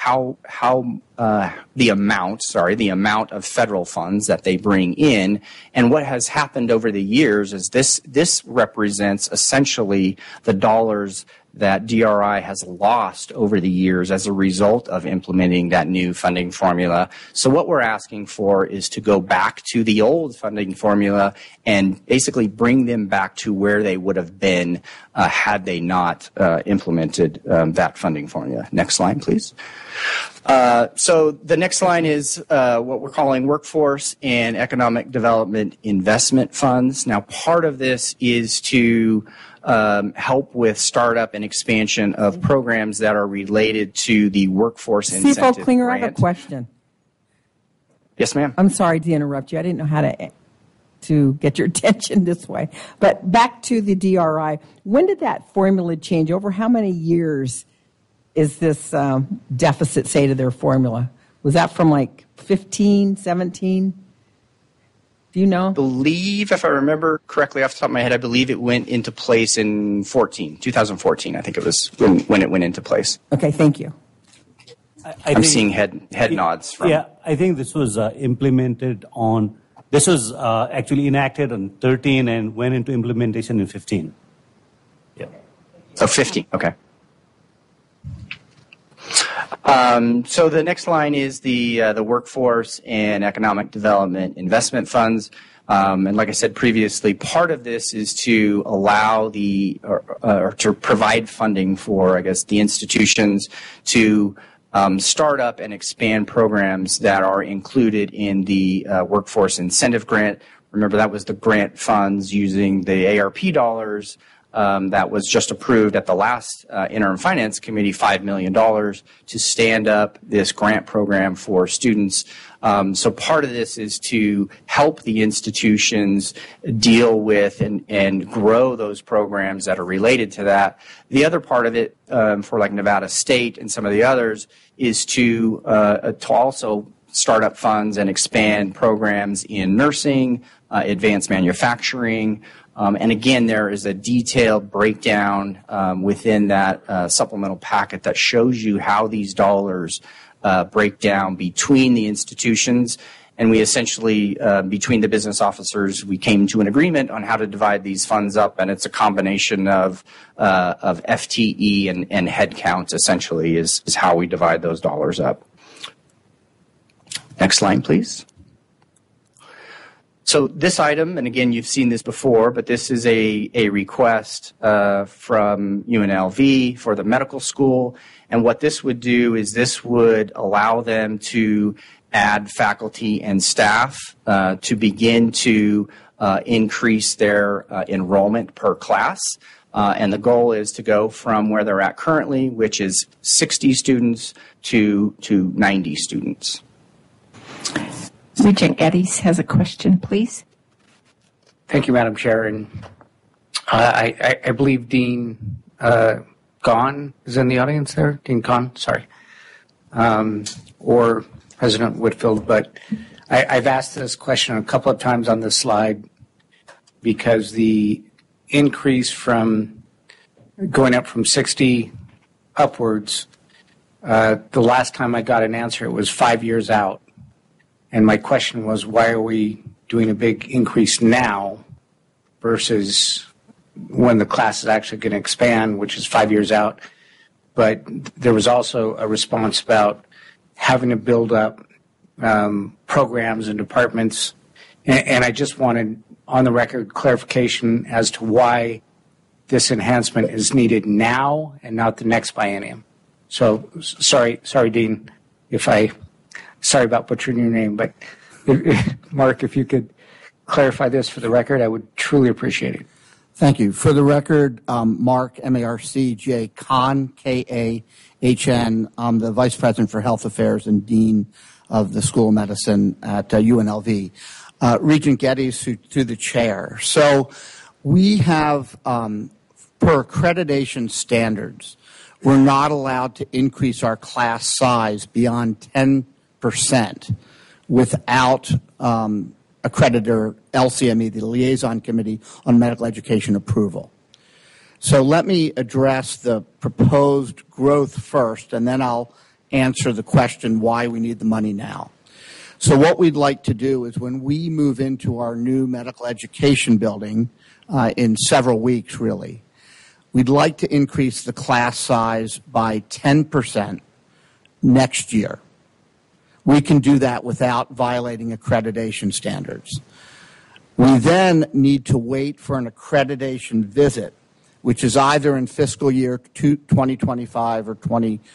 the amount of federal funds that they bring in. And what has happened over the years is this represents essentially the dollars that DRI has lost over the years as a result of implementing that new funding formula. So what we're asking for is to go back to the old funding formula and basically bring them back to where they would have been had they not implemented that funding formula. Next line, please. So the next line is what we're calling workforce and economic development investment funds. Now, part of this is to help with startup and expansion of programs that are related to the workforce incentive CFO Klinger, grant. I have a question. Yes, ma'am. I'm sorry to interrupt you. I didn't know how to get your attention this way. But back to the DRI. When did that formula change? Over how many years is this deficit, say, to their formula? Was that from like 15, 17? Do you know? I believe, if I remember correctly off the top of my head, I believe it went into place in 2014. I think it was when it went into place. Okay, thank you. I'm seeing head nods from. Yeah, I think this was implemented on. This was actually enacted on 13 and went into implementation in 15. Yeah. Oh, 15. Okay. So the next line is the workforce and economic development investment funds. And like I said previously, part of this is to allow or to provide funding for, I guess, the institutions to start up and expand programs that are included in the workforce incentive grant. Remember, that was the grant funds using the ARP dollars that was just approved at the last Interim Finance Committee, $5 million to stand up this grant program for students. So part of this is to help the institutions deal with and grow those programs that are related to that. The other part of it, for like Nevada State and some of the others, is to also start up funds and expand programs in nursing, advanced manufacturing. And again, there is a detailed breakdown within that supplemental packet that shows you how these dollars break down between the institutions. And we essentially, between the business officers, we came to an agreement on how to divide these funds up. And it's a combination of FTE and headcount, essentially, is how we divide those dollars up. Next line, please. So this item, and again, you've seen this before, but this is a request from UNLV for the medical school. And what this would do is this would allow them to add faculty and staff to begin to increase their enrollment per class. And the goal is to go from where they're at currently, which is 60 students, to 90 students. Regent Geddes has a question, please. Thank you, Madam Chair. And I believe Dean Gahn is in the audience there. Dean Gahn, sorry. Or President Whitfield. But I've asked this question a couple of times on this slide because the increase from going up from 60 upwards, the last time I got an answer, it was 5 years out. And my question was, why are we doing a big increase now versus when the class is actually going to expand, which is 5 years out? But there was also a response about having to build up programs and departments. And I just wanted, on the record, clarification as to why this enhancement is needed now and not the next biennium. So sorry, Dean, sorry about butchering your name, but Mark, if you could clarify this for the record, I would truly appreciate it. Thank you. For the record, Mark, M-A-R-C-J, Kahn, K-A-H-N. I'm the Vice President for Health Affairs and Dean of the School of Medicine at UNLV. Regent Geddes, to the chair. So we have, per accreditation standards, we're not allowed to increase our class size beyond 10% without accreditor LCME, the Liaison Committee on Medical Education approval. So let me address the proposed growth first, and then I'll answer the question why we need the money now. So what we'd like to do is when we move into our new medical education building in several weeks, really, we'd like to increase the class size by 10% next year. We can do that without violating accreditation standards. We then need to wait for an accreditation visit, which is either in fiscal year 2025 or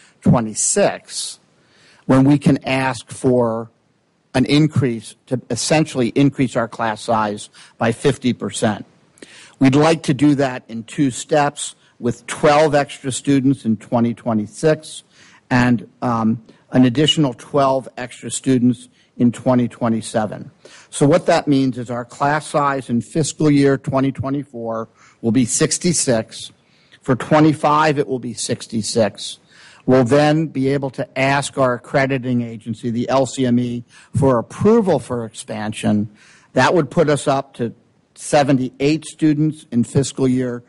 2026, when we can ask for an increase to essentially increase our class size by 50%. We'd like to do that in 2 steps, with 12 extra students in 2026 and an additional 12 extra students in 2027. So what that means is our class size in fiscal year 2024 will be 66. For 25, it will be 66. We'll then be able to ask our accrediting agency, the LCME, for approval for expansion. That would put us up to 78 students in fiscal year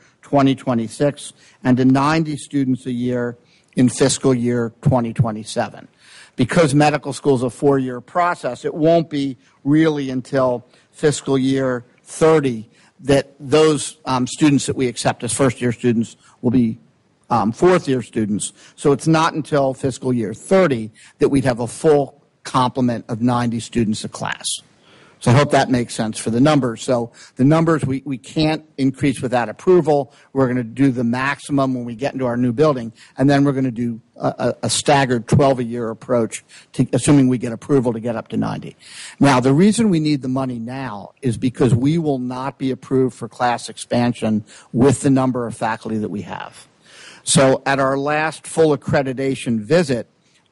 2026 and to 90 students a year in fiscal year 2027. Because medical school is a 4-year process, it won't be really until fiscal year 30 that those students that we accept as first-year students will be fourth-year students. So it's not until fiscal year 30 that we'd have a full complement of 90 students a class. So I hope that makes sense for the numbers. So the numbers we can't increase without approval. We're going to do the maximum when we get into our new building, and then we're going to do a staggered 12-a-year approach, assuming we get approval to get up to 90. Now, the reason we need the money now is because we will not be approved for class expansion with the number of faculty that we have. So at our last full accreditation visit,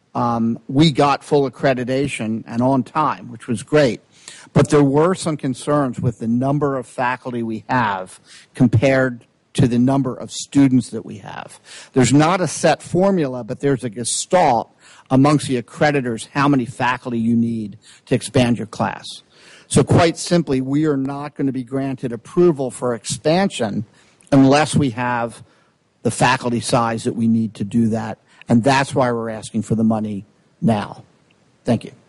we got full accreditation and on time, which was great. But there were some concerns with the number of faculty we have compared to the number of students that we have. There's not a set formula, but there's a gestalt amongst the accreditors how many faculty you need to expand your class. So quite simply, we are not going to be granted approval for expansion unless we have the faculty size that we need to do that. And that's why we're asking for the money now. Thank you.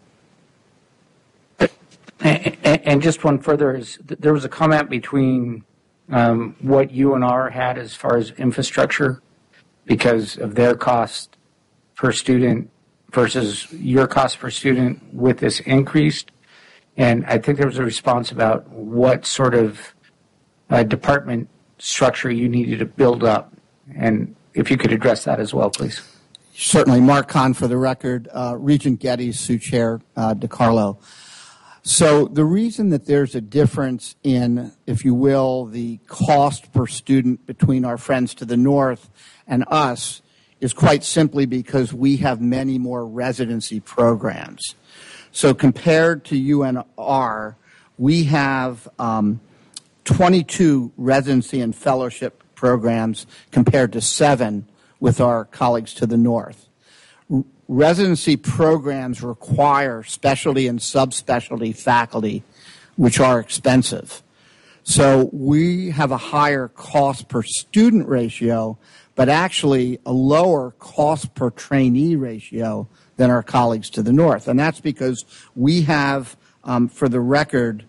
And just one further is there was a comment between what UNR had as far as infrastructure because of their cost per student versus your cost per student with this increased. And I think there was a response about what sort of department structure you needed to build up. And if you could address that as well, please. Certainly. Mark Kahn for the record, Regent Geddes, Sue Chair DiCarlo. So the reason that there's a difference in, if you will, the cost per student between our friends to the north and us is quite simply because we have many more residency programs. So compared to UNR, we have 22 residency and fellowship programs compared to 7 with our colleagues to the north. Residency programs require specialty and subspecialty faculty, which are expensive. So we have a higher cost per student ratio, but actually a lower cost per trainee ratio than our colleagues to the north. And that's because we have, for the record,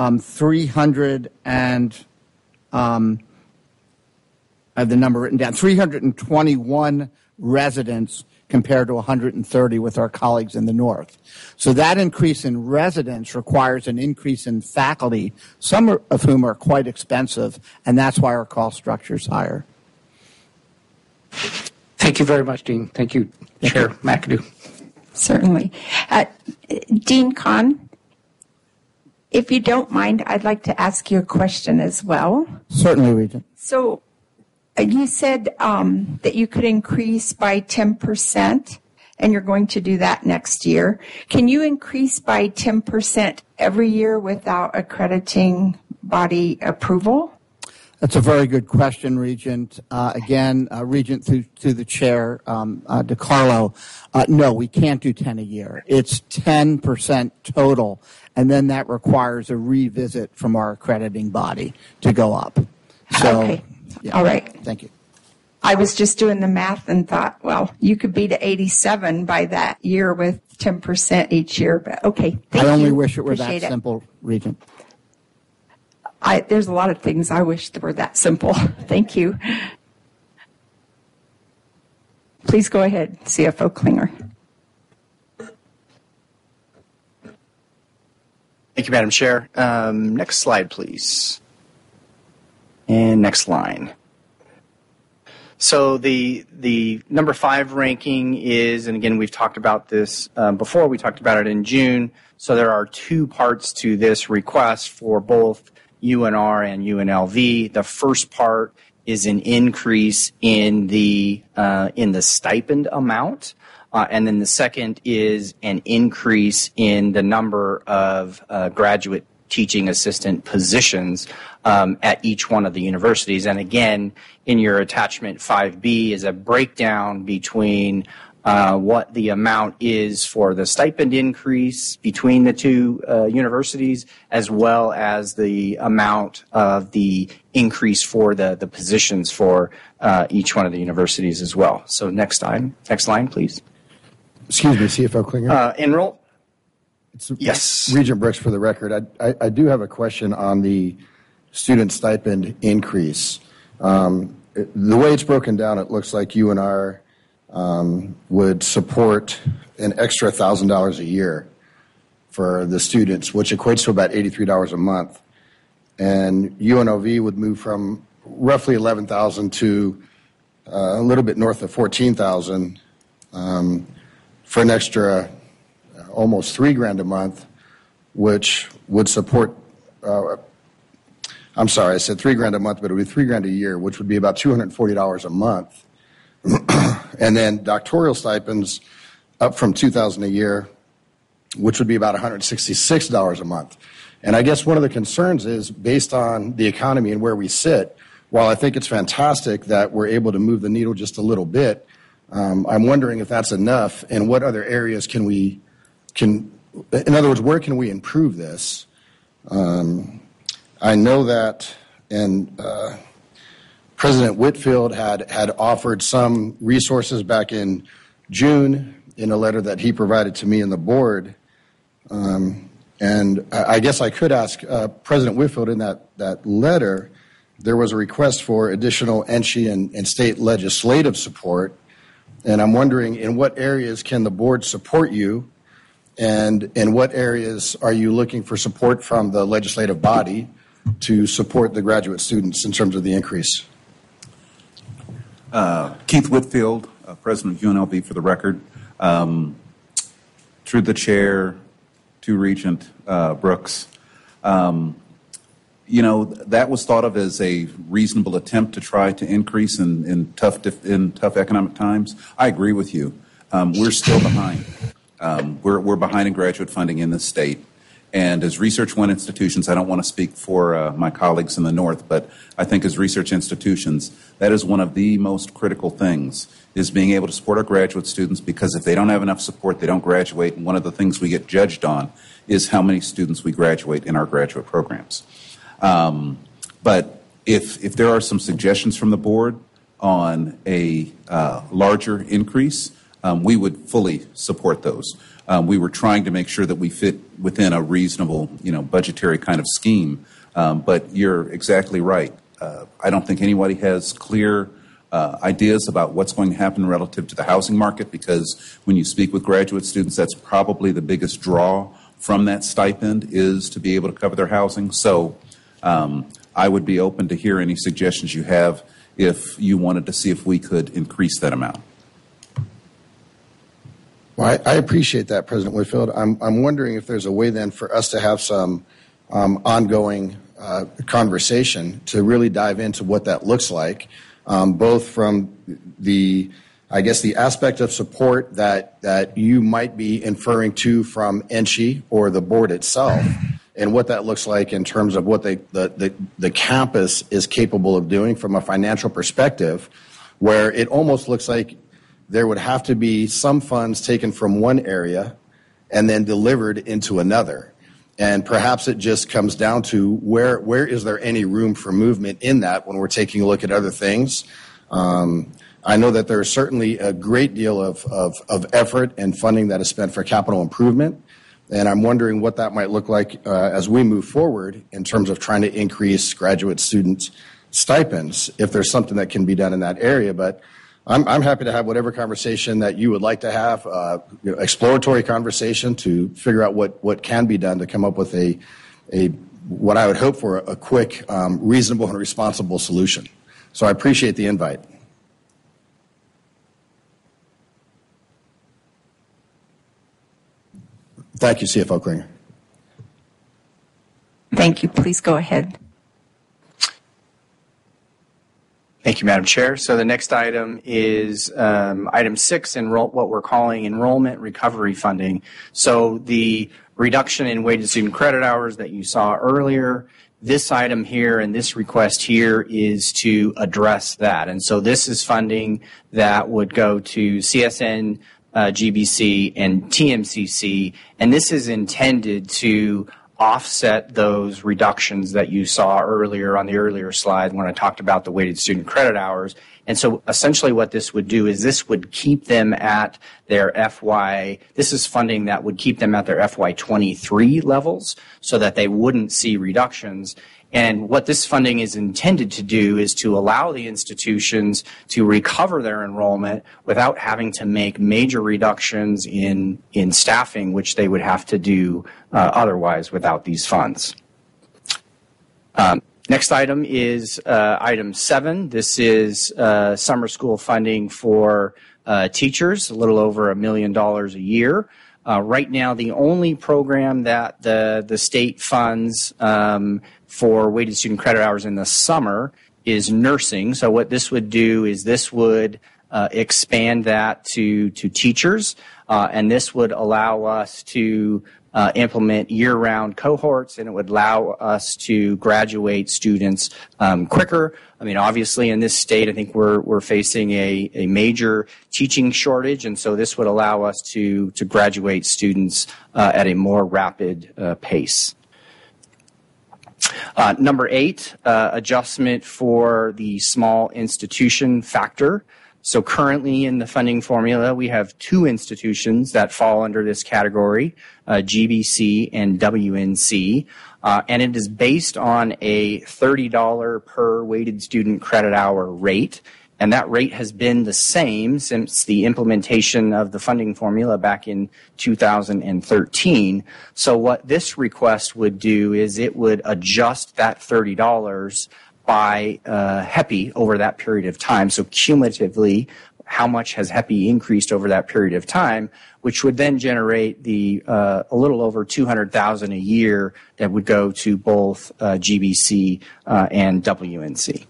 321 residents compared to 130 with our colleagues in the north. So that increase in residents requires an increase in faculty, some of whom are quite expensive, and that's why our cost structure is higher. Thank you very much, Dean. Thank you, Chair McAdoo. Certainly. Dean Kahn, if you don't mind, I'd like to ask you a question as well. Certainly, Regent. So you said that you could increase by 10%, and you're going to do that next year. Can you increase by 10% every year without accrediting body approval? That's a very good question, Regent. Regent, through the chair, DiCarlo, no, we can't do 10 a year. It's 10% total, and then that requires a revisit from our accrediting body to go up. So, okay. Yeah. All right. Thank you. I was just doing the math and thought, well, you could be to 87 by that year with 10% each year. But okay, thank you. I only wish it were Appreciate that simple, Regent. There's a lot of things I wish that were that simple. Thank you. Please go ahead, CFO Klinger. Thank you, Madam Chair. Next slide, please. And next line. So the number 5 ranking is, and again, we've talked about this before. We talked about it in June. So there are 2 parts to this request for both UNR and UNLV. The first part is an increase in the stipend amount. And then the second is an increase in the number of graduate teaching assistant positions at each one of the universities. And again, in your attachment 5B is a breakdown between what the amount is for the stipend increase between the 2 universities, as well as the amount of the increase for the positions for each one of the universities as well. So next line, please. Excuse me, CFO Klinger. Enroll. Yes. Regent Brooks for the record. I do have a question on the student stipend increase. The way it's broken down, it looks like UNR would support an extra $1,000 a year for the students, which equates to about $83 a month. And UNLV would move from roughly $11,000 to a little bit north of $14,000 for an extra almost $3,000 a month, which would support. I'm sorry, I said $3,000 a month, but it would be $3,000 a year, which would be about $240 a month. And then doctoral stipends up from $2,000 a year, which would be about $166 a month. And I guess one of the concerns is, based on the economy and where we sit, while I think it's fantastic that we're able to move the needle just a little bit, I'm wondering if that's enough, and what other areas in other words, where can we improve this? I know that, and President Whitfield had offered some resources back in June in a letter that he provided to me and the board. And I guess I could ask President Whitfield, in that letter, there was a request for additional NSHE and state legislative support. And I'm wondering, in what areas can the board support you? And in what areas are you looking for support from the legislative body to support the graduate students in terms of the increase? Keith Whitfield, President of UNLV for the record. Through the chair to Regent Brooks. That was thought of as a reasonable attempt to try to increase in tough economic times. I agree with you. We're still behind. We're behind in graduate funding in this state. And as research-one institutions, I don't want to speak for my colleagues in the North, but I think as research institutions, that is one of the most critical things, is being able to support our graduate students, because if they don't have enough support, they don't graduate. And one of the things we get judged on is how many students we graduate in our graduate programs. But if there are some suggestions from the board on a larger increase, we would fully support those. We were trying to make sure that we fit within a reasonable, budgetary kind of scheme. But you're exactly right. I don't think anybody has clear ideas about what's going to happen relative to the housing market, because when you speak with graduate students, that's probably the biggest draw from that stipend, is to be able to cover their housing. So I would be open to hear any suggestions you have if you wanted to see if we could increase that amount. Well, I appreciate that, President Whitfield. I'm wondering if there's a way then for us to have some ongoing conversation to really dive into what that looks like, both from the aspect of support that you might be inferring to from NSHE or the board itself, and what that looks like in terms of what the campus is capable of doing from a financial perspective, where it almost looks like there would have to be some funds taken from one area and then delivered into another. And perhaps it just comes down to where is there any room for movement in that when we're taking a look at other things. I know that there is certainly a great deal of effort and funding that is spent for capital improvement. And I'm wondering what that might look like as we move forward in terms of trying to increase graduate students' stipends, if there's something that can be done in that area. But I'm happy to have whatever conversation that you would like to have, exploratory conversation to figure out what can be done to come up with a what I would hope for a quick, reasonable, and responsible solution. So I appreciate the invite. Thank you, CFO Klinger. Thank you. Please go ahead. Thank you, Madam Chair. So the next item is item 6, what we're calling enrollment recovery funding. So the reduction in weighted student credit hours that you saw earlier, this item here and this request here is to address that. And so this is funding that would go to CSN, GBC, and TMCC, and this is intended to offset those reductions that you saw earlier on the earlier slide when I talked about the weighted student credit hours. And so essentially what this would do is this would keep them at their this is funding that would keep them at their FY23 levels so that they wouldn't see reductions. And what this funding is intended to do is to allow the institutions to recover their enrollment without having to make major reductions in staffing, which they would have to do otherwise without these funds. Next item is item 7. This is summer school funding for teachers, a little over $1 million a year. Right now, the only program that the state funds for weighted student credit hours in the summer is nursing. So what this would do is this would expand that to teachers, and this would allow us to implement year-round cohorts, and it would allow us to graduate students quicker. I mean, obviously, in this state, I think we're facing a major teaching shortage, and so this would allow us to graduate students at a more rapid pace. Number 8, adjustment for the small institution factor. So currently in the funding formula, we have 2 institutions that fall under this category, GBC and WNC, and it is based on a $30 per weighted student credit hour rate, and that rate has been the same since the implementation of the funding formula back in 2013. So what this request would do is it would adjust that $30 by HEPI over that period of time. So cumulatively, how much has HEPI increased over that period of time, which would then generate a little over $200,000 a year that would go to both GBC and WNC.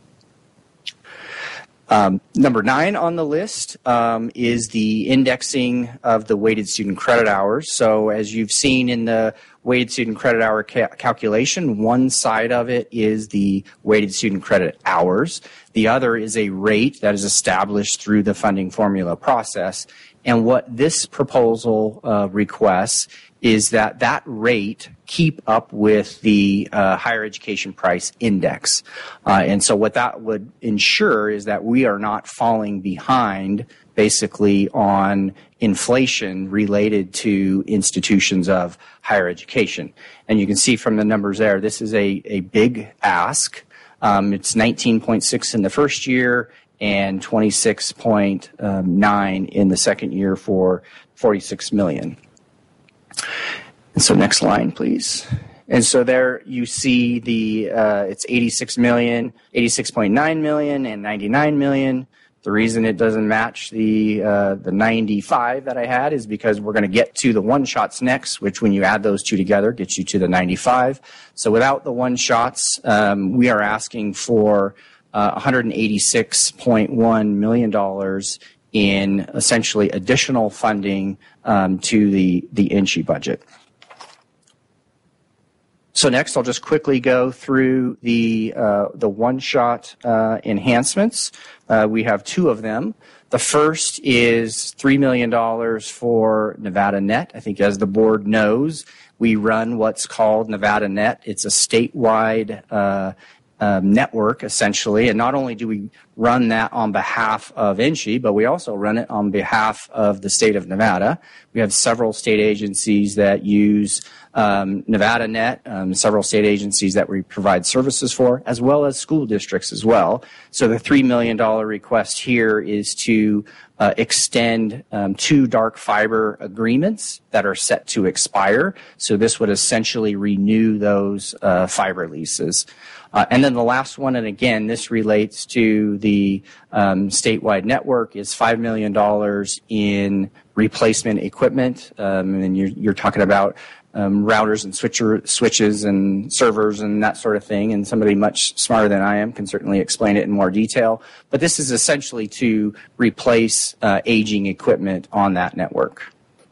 Number 9 on the list is the indexing of the weighted student credit hours. So as you've seen in the weighted student credit hour calculation, one side of it is the weighted student credit hours. The other is a rate that is established through the funding formula process. And what this proposal requests is that rate keep up with the higher education price index. And so what that would ensure is that we are not falling behind basically on inflation related to institutions of higher education. And you can see from the numbers there, this is a big ask. It's 19.6 in the first year and 26.9 in the second year for $46 million. And so next line, please. And so there you see it's 86 million, 86.9 million, and 99 million. The reason it doesn't match the 95 that I had is because we're going to get to the one-shots next, which when you add those two together gets you to the 95. So without the one-shots, we are asking for $186.1 million in essentially additional funding to the INCHE budget. So next, I'll just quickly go through the one-shot enhancements. We have 2 of them. The first is $3 million for Nevada Net. I think as the board knows, we run what's called Nevada Net. It's a statewide network, essentially. And not only do we run that on behalf of NSHE, but we also run it on behalf of the state of Nevada. We have several state agencies that use NevadaNet, several state agencies that we provide services for, as well as school districts as well. So the $3 million request here is to extend 2 dark fiber agreements that are set to expire. So this would essentially renew those fiber leases. And then the last one, and again, this relates to the statewide network, is $5 million in replacement equipment. And you're talking about routers and switches and servers and that sort of thing. And somebody much smarter than I am can certainly explain it in more detail. But this is essentially to replace aging equipment on that network.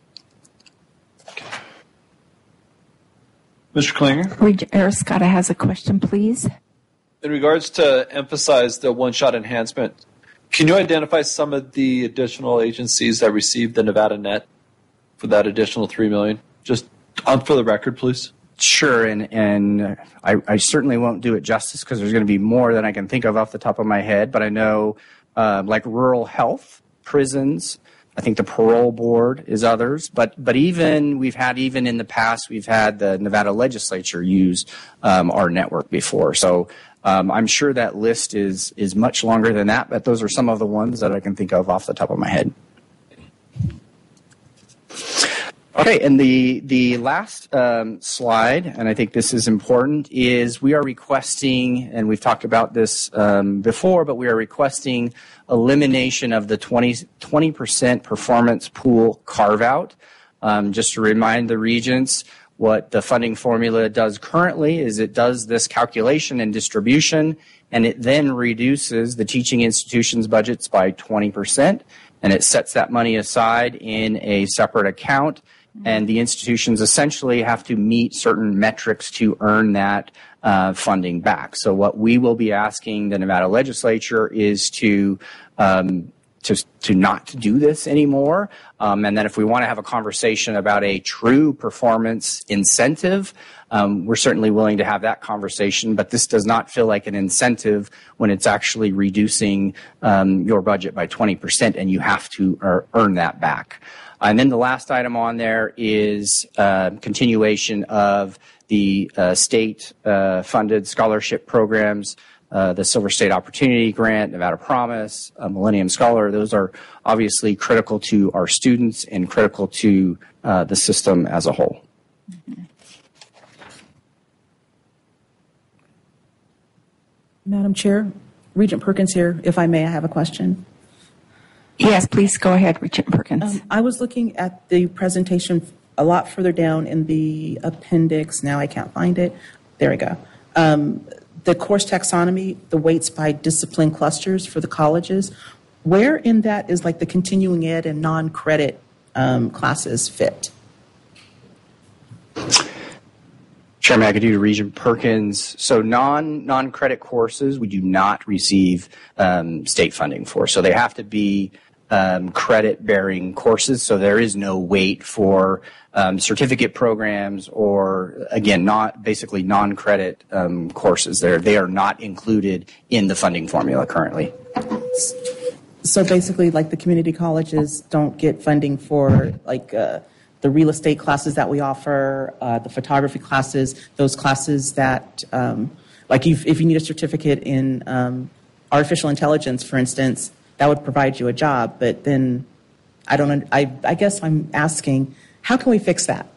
Mr. Klinger? Regent Ariscotta has a question, please. In regards to emphasize the one-shot enhancement, can you identify some of the additional agencies that received the NevadaNet for that additional $3 million? Just for the record, please. Sure, and I certainly won't do it justice because there's going to be more than I can think of off the top of my head, but I know like rural health, prisons, I think the parole board is others, but even in the past, we've had the Nevada legislature use our network before. So I'm sure that list is much longer than that, but those are some of the ones that I can think of off the top of my head. Okay, and the last slide, and I think this is important, is we are requesting, and we've talked about this before, but we are requesting elimination of the 20% performance pool carve-out. Just to remind the regents, what the funding formula does currently is it does this calculation and distribution, and it then reduces the teaching institutions' budgets by 20%, and it sets that money aside in a separate account. And the institutions essentially have to meet certain metrics to earn that funding back. So what we will be asking the Nevada legislature is to not do this anymore. And then if we want to have a conversation about a true performance incentive, we're certainly willing to have that conversation. But this does not feel like an incentive when it's actually reducing your budget by 20% and you have to earn that back. And then the last item on there is continuation of the state-funded scholarship programs, the Silver State Opportunity Grant, Nevada Promise, Millennium Scholar. Those are obviously critical to our students and critical to the system as a whole. Madam Chair, Regent Perkins here. If I may, I have a question. Yes, please go ahead, Regent Perkins. I was looking at the presentation a lot further down in the appendix. Now I can't find it. There we go. The course taxonomy, the weights by discipline clusters for the colleges. Where in that is like the continuing ed and non-credit classes fit? Chair McAdoo to Regent Perkins. So non-credit courses we do not receive state funding for. So they have to be credit-bearing courses. So there is no weight for certificate programs or, again, basically non-credit courses. They are not included in the funding formula currently. So basically, like the community colleges don't get funding for like the real estate classes that we offer, the photography classes, those classes that, like if you need a certificate in artificial intelligence, for instance, that would provide you a job. But then I guess I'm asking, how can we fix that?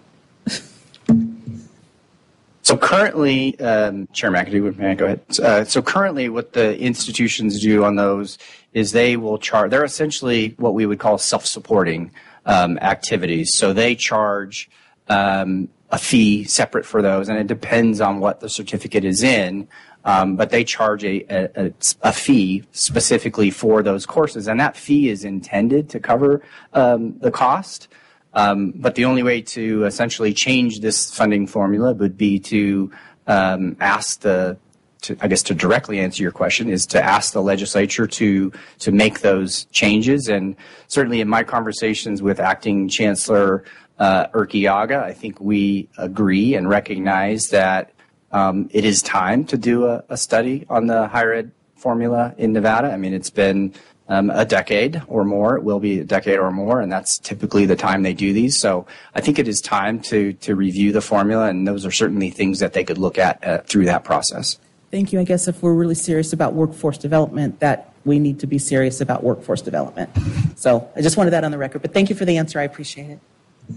So currently, Chair McAdoo, may I go ahead? So currently what the institutions do on those is they will charge, they're essentially what we would call self-supporting activities. So they charge a fee separate for those, and it depends on what the certificate is in, but they charge a fee specifically for those courses, and that fee is intended to cover the cost. But the only way to essentially change this funding formula would be to ask to directly answer your question, is to ask the legislature to make those changes. And certainly in my conversations with Acting Chancellor Urquiaga, I think we agree and recognize that It is time to do a study on the higher ed formula in Nevada. I mean, it's been a decade or more. It will be a decade or more, and that's typically the time they do these. So I think it is time to review the formula, and those are certainly things that they could look at through that process. Thank you. I guess if we're really serious about workforce development, that we need to be serious about workforce development. So I just wanted that on the record. But thank you for the answer. I appreciate it.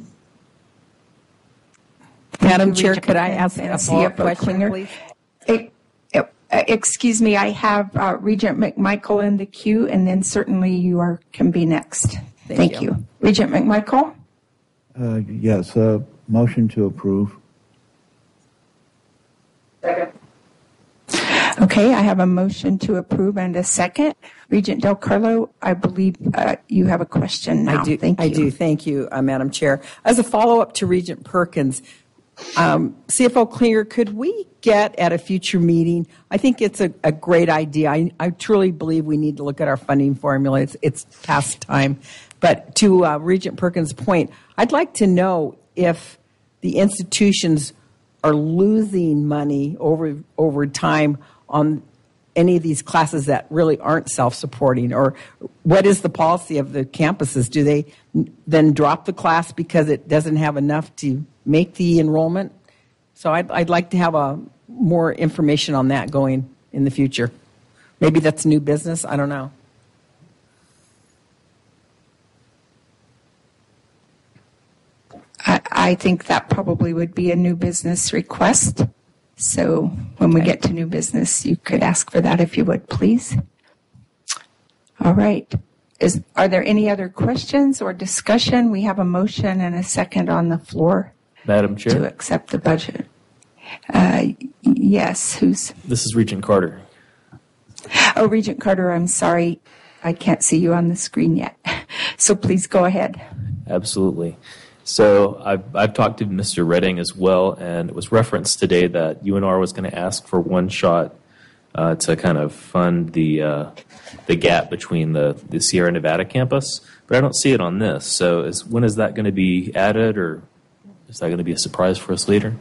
Madam Chair, could I ask a follow-up question, please? Excuse me, I have Regent McMichael in the queue, and then certainly you can be next. Thank you. Regent McMichael? Yes, motion to approve. Second. Okay, I have a motion to approve and a second. Regent Del Carlo, I believe you have a question now. I do. Thank you, Madam Chair. As a follow-up to Regent Perkins, CFO Klinger, could we get at a future meeting? I think it's a great idea. I truly believe we need to look at our funding formula. It's past time. But to Regent Perkins' point, I'd like to know if the institutions are losing money over time on any of these classes that really aren't self-supporting, or what is the policy of the campuses? Do they then drop the class because it doesn't have enough to make the enrollment? So I'd like to have more information on that going in the future. Maybe that's new business. I don't know. I think that probably would be a new business request. So when we get to new business, you could ask for that if you would, please. All right. Are there any other questions or discussion? We have a motion and a second on the floor. Madam Chair? To accept the budget. Yes, This is Regent Carter. Oh, Regent Carter, I'm sorry. I can't see you on the screen yet. So please go ahead. Absolutely. So I've talked to Mr. Redding as well, and it was referenced today that UNR was going to ask for one shot to kind of fund the gap between the Sierra Nevada campus, but I don't see it on this. So when is that going to be added, or is that going to be a surprise for us later?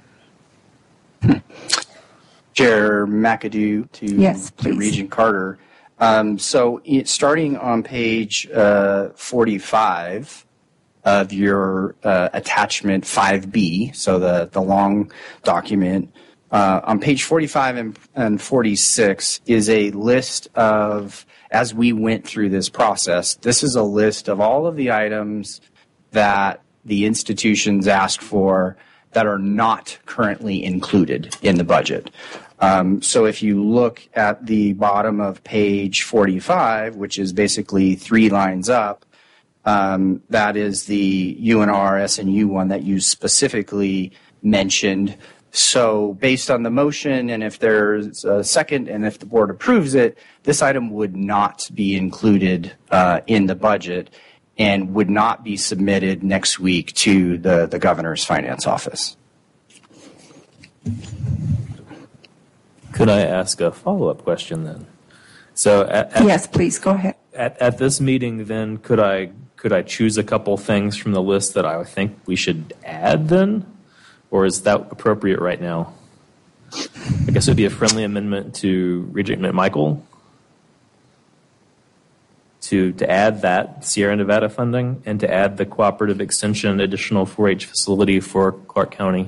Chair McAdoo to Regent Carter. Starting on page 45 of your attachment 5B, so the long document, on page 45 and 46 is a list of, as we went through this process, this is a list of all of the items that the institutions asked for that are not currently included in the budget. So if you look at the bottom of page 45, which is basically 3 lines up, that is the UNR SNU one that you specifically mentioned. So based on the motion, and if there's a second, and if the board approves it, this item would not be included in the budget and would not be submitted next week to the governor's finance office. Could I ask a follow-up question then? So yes, please go ahead. At this meeting, then, could I choose a couple things from the list that I think we should add then, or is that appropriate right now? I guess it would be a friendly amendment to Regent McMichael to add that Sierra Nevada funding and to add the cooperative extension additional 4-H facility for Clark County.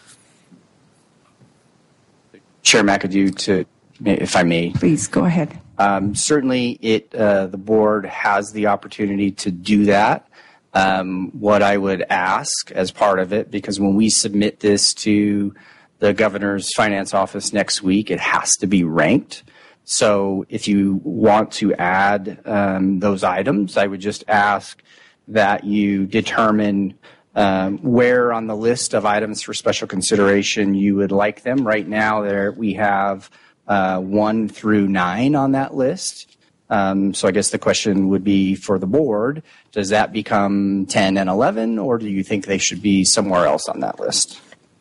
Chair McAdoo, if I may. Please go ahead. Certainly, the board has the opportunity to do that. What I would ask as part of it, because when we submit this to the governor's finance office next week, it has to be ranked. So if you want to add those items, I would just ask that you determine where on the list of items for special consideration you would like them. Right now, we have 1 through 9 on that list. So I guess the question would be for the board, does that become 10 and 11, or do you think they should be somewhere else on that list?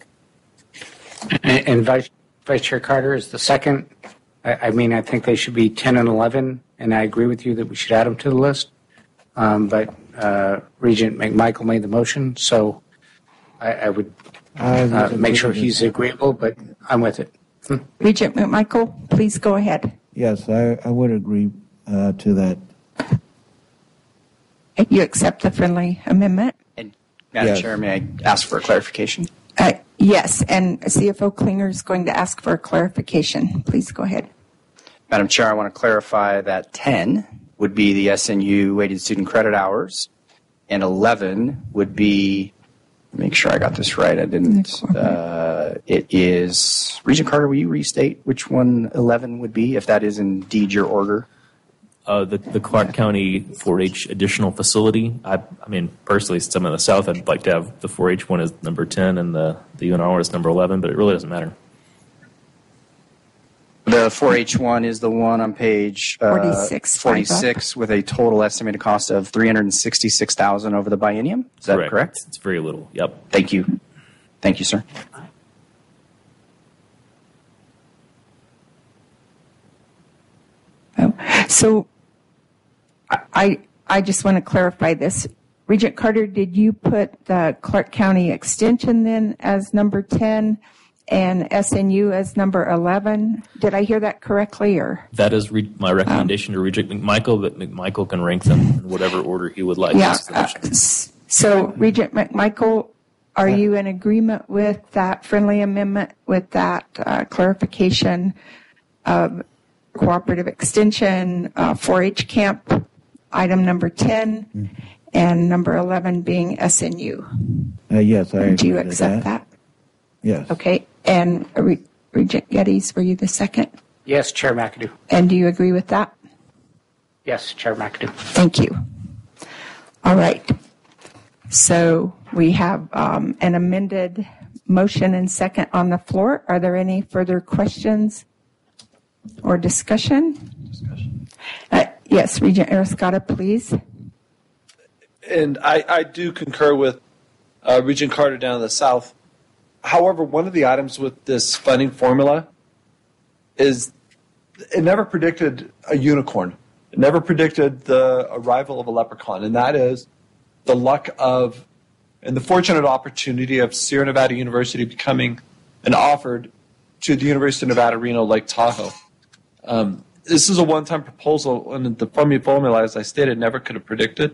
And Vice Chair Carter is the second. I mean, I think they should be 10 and 11, and I agree with you that we should add them to the list. But Regent McMichael made the motion, so I would Make sure he's agreeable, but I'm with it. Regent McMichael, please go ahead. Yes, I would agree to that. You accept the friendly amendment? Madam Yes. Chair, may I ask for a clarification? Yes, and CFO Klinger is going to ask for a clarification. Please go ahead. Madam Chair, I want to clarify that 10 would be the SNU weighted student credit hours, and 11 would be, make sure I got this right, I didn't, it is, Regent Carter, will you restate which one 11 would be, if that is indeed your order? The Clark County 4-H additional facility. I mean, personally, since I'm in the South, I'd like to have the 4-H one as number 10 and the UNR is number 11, but it really doesn't matter. The 4-H one is the one on page 46 with a total estimated cost of $366,000 over the biennium. Is that correct? It's very little. Yep. Thank you. Thank you, sir. So I just want to clarify this. Regent Carter, did you put the Clark County Extension then as number 10 and SNU as number 11? Did I hear that correctly? Or That is my recommendation to Regent McMichael, but McMichael can rank them in whatever order he would like. Yeah. So Regent McMichael, are you in agreement with that friendly amendment, with that clarification of cooperative extension, 4-H camp, item number 10, and number 11 being SNU? Yes, I agree. Do you to accept that? Yes. Okay. And Regent Geddes, were you the second? Yes, Chair McAdoo. And do you agree with that? Yes, Chair McAdoo. Thank you. All right. So we have an amended motion and second on the floor. Are there any further questions or discussion? Yes, Regent Arascata, please. And I do concur with Regent Carter down in the South. However, one of the items with this funding formula is it never predicted a unicorn. It never predicted the arrival of a leprechaun, and that is the luck of and the fortunate opportunity of Sierra Nevada University becoming an offered to the University of Nevada, Reno, Lake Tahoe. This is a one-time proposal, and the formula, as I stated, never could have predicted.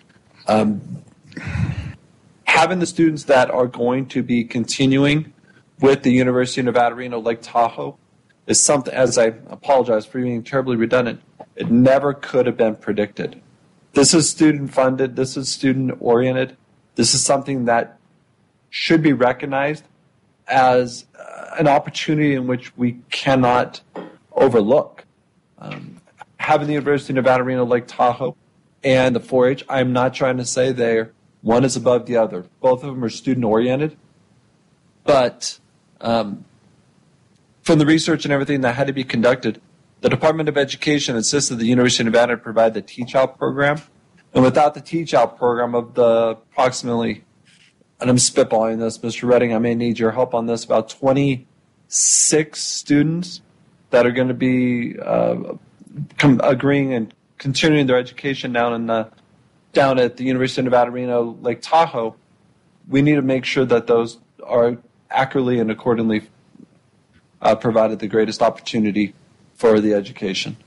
Having the students that are going to be continuing with the University of Nevada, Reno, Lake Tahoe is something, as I apologize for being terribly redundant, it never could have been predicted. This is student-funded. This is student-oriented. This is something that should be recognized as an opportunity in which we cannot overlook. Having the University of Nevada, Reno, Lake Tahoe and the 4-H, I'm not trying to say one is above the other. Both of them are student-oriented. But from the research and everything that had to be conducted, the Department of Education insisted the University of Nevada provide the teach-out program. And without the teach-out program of the approximately, and I'm spitballing this, Mr. Redding, I may need your help on this, about 26 students that are going to be agreeing and continuing their education down at the University of Nevada, Reno, Lake Tahoe, we need to make sure that those are accurately and accordingly provided the greatest opportunity for the education.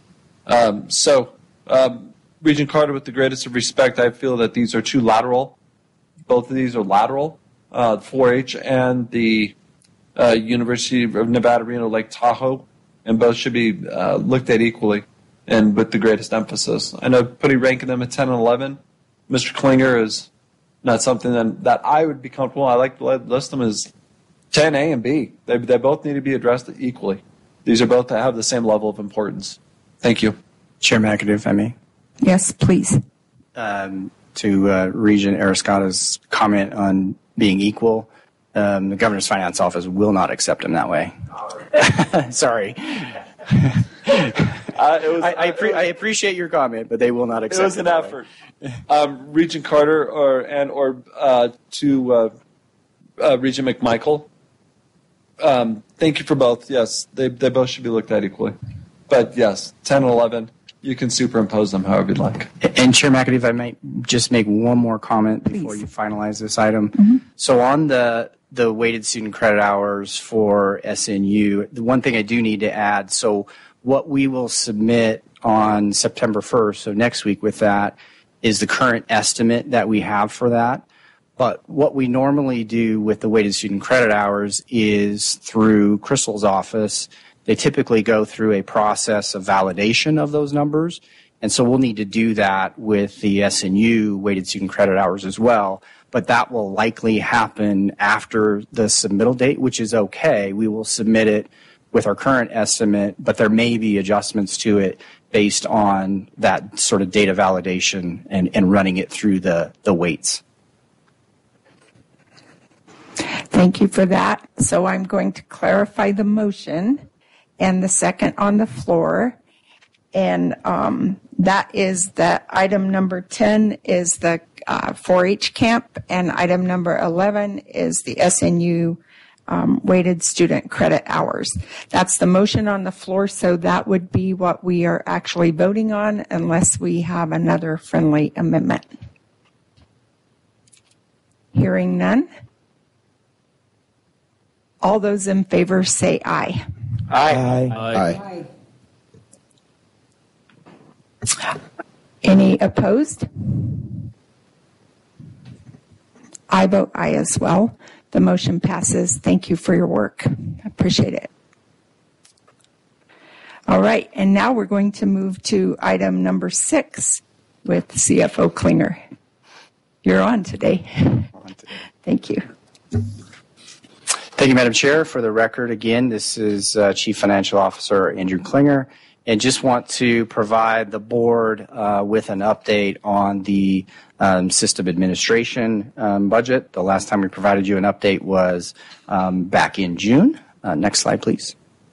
Regent Carter, with the greatest of respect, I feel that these are too lateral. Both of these are lateral, 4-H and the University of Nevada, Reno, Lake Tahoe, and both should be looked at equally and with the greatest emphasis. I know ranking them at 10 and 11, Mr. Klinger, is not something that I would be comfortable. I like to list them as 10A and B. They both need to be addressed equally. These are both to have the same level of importance. Thank you. Chair McAdoo, if I may. Yes, please. To Regent Arascata's comment on being equal, the Governor's Finance Office will not accept him that way. Sorry. I appreciate your comment, but they will not accept it. It was an effort. Regent Carter to Regent McMichael, thank you for both. Yes, they both should be looked at equally. But yes, 10 and 11. You can superimpose them however you'd like. And Chair McAdoo, if I might just make one more comment before you finalize this item. So on the weighted student credit hours for SNU, the one thing I do need to add, so what we will submit on September 1st, so next week with that, is the current estimate that we have for that. But what we normally do with the weighted student credit hours is through Crystal's office. They typically go through a process of validation of those numbers. And so we'll need to do that with the SNU weighted student credit hours as well. But that will likely happen after the submittal date, which is okay. We will submit it with our current estimate, but there may be adjustments to it based on that sort of data validation and running it through the weights. Thank you for that. So I'm going to clarify the motion and the second on the floor. And that is that item number 10 is the 4-H camp, and item number 11 is the SNU weighted student credit hours. That's the motion on the floor, so that would be what we are actually voting on unless we have another friendly amendment. Hearing none. All those in favor say aye. Aye. Any opposed? I vote aye as well. The motion passes. Thank you for your work. I appreciate it. All right, and now we're going to move to item number 6 with CFO Klinger. You're on today. Thank you. Thank you, Madam Chair. For the record, again, this is Chief Financial Officer Andrew Klinger, and just want to provide the board with an update on the system administration budget. The last time we provided you an update was back in June. Next slide, please.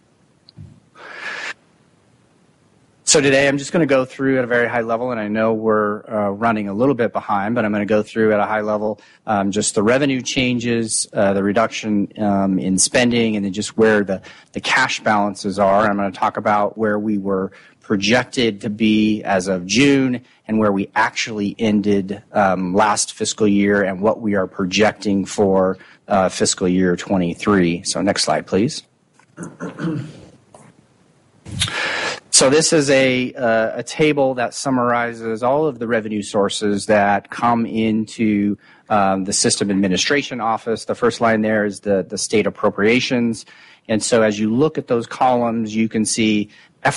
So today I'm just going to go through at a very high level, and I know we're running a little bit behind, but I'm going to go through at a high level just the revenue changes, the reduction in spending, and then just where the cash balances are. I'm going to talk about where we were projected to be as of June and where we actually ended last fiscal year and what we are projecting for fiscal year 23. So next slide, please. So this is a table that summarizes all of the revenue sources that come into the System Administration Office. The first line there is the state appropriations. And so as you look at those columns, you can see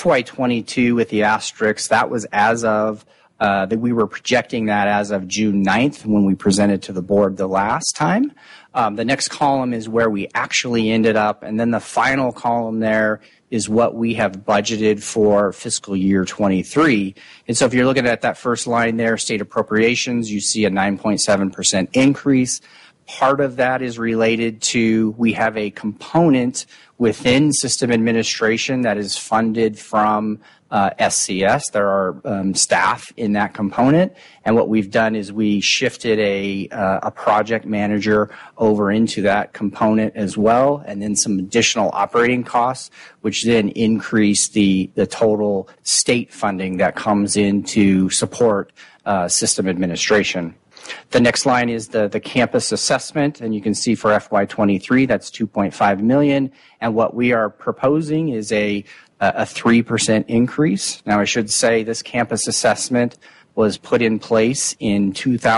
FY22 with the asterisks. That was as of, that we were projecting that as of June 9th when we presented to the board the last time. The next column is where we actually ended up. And then the final column there is what we have budgeted for fiscal year 23. And so if you're looking at that first line there, state appropriations, you see a 9.7% increase. Part of that is related to, we have a component within system administration that is funded from SCS. There are staff in that component, and what we've done is we shifted a project manager over into that component as well, and then some additional operating costs, which then increase the total state funding that comes in to support system administration. The next line is the campus assessment, and you can see for FY23 that's $2.5 million, and what we are proposing is a 3% increase. Now I should say this campus assessment was put in place in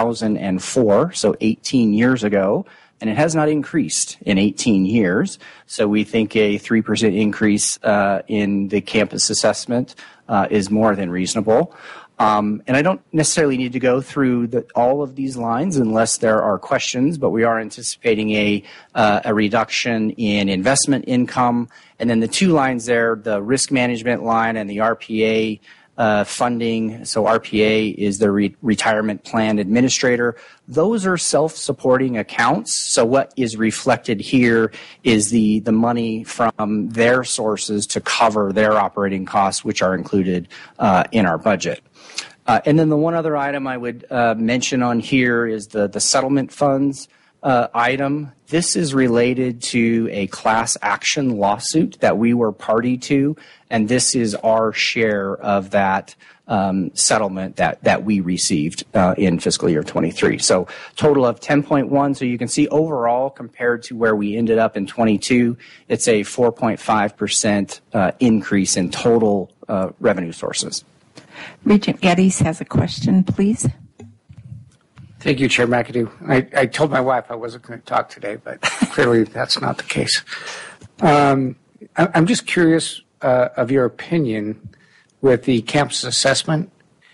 2004, so 18 years ago, and it has not increased in 18 years. So we think a 3% increase in the campus assessment is more than reasonable. And I don't necessarily need to go through all of these lines unless there are questions, but we are anticipating a reduction in investment income. And then the two lines there, the risk management line and the RPA funding. So RPA is the retirement plan administrator. Those are self-supporting accounts. So what is reflected here is the money from their sources to cover their operating costs, which are included in our budget. And then the one other item I would mention on here is the settlement funds. item. This is related to a class action lawsuit that we were party to, and this is our share of that settlement that we received in fiscal year 23. So total of 10.1. So you can see overall compared to where we ended up in 22, it's a 4.5% increase in total revenue sources. Regent Geddes has a question, please. Thank you, Chair McAdoo. I told my wife I wasn't going to talk today, but clearly that's not the case. I'm just curious of your opinion with the campus assessment.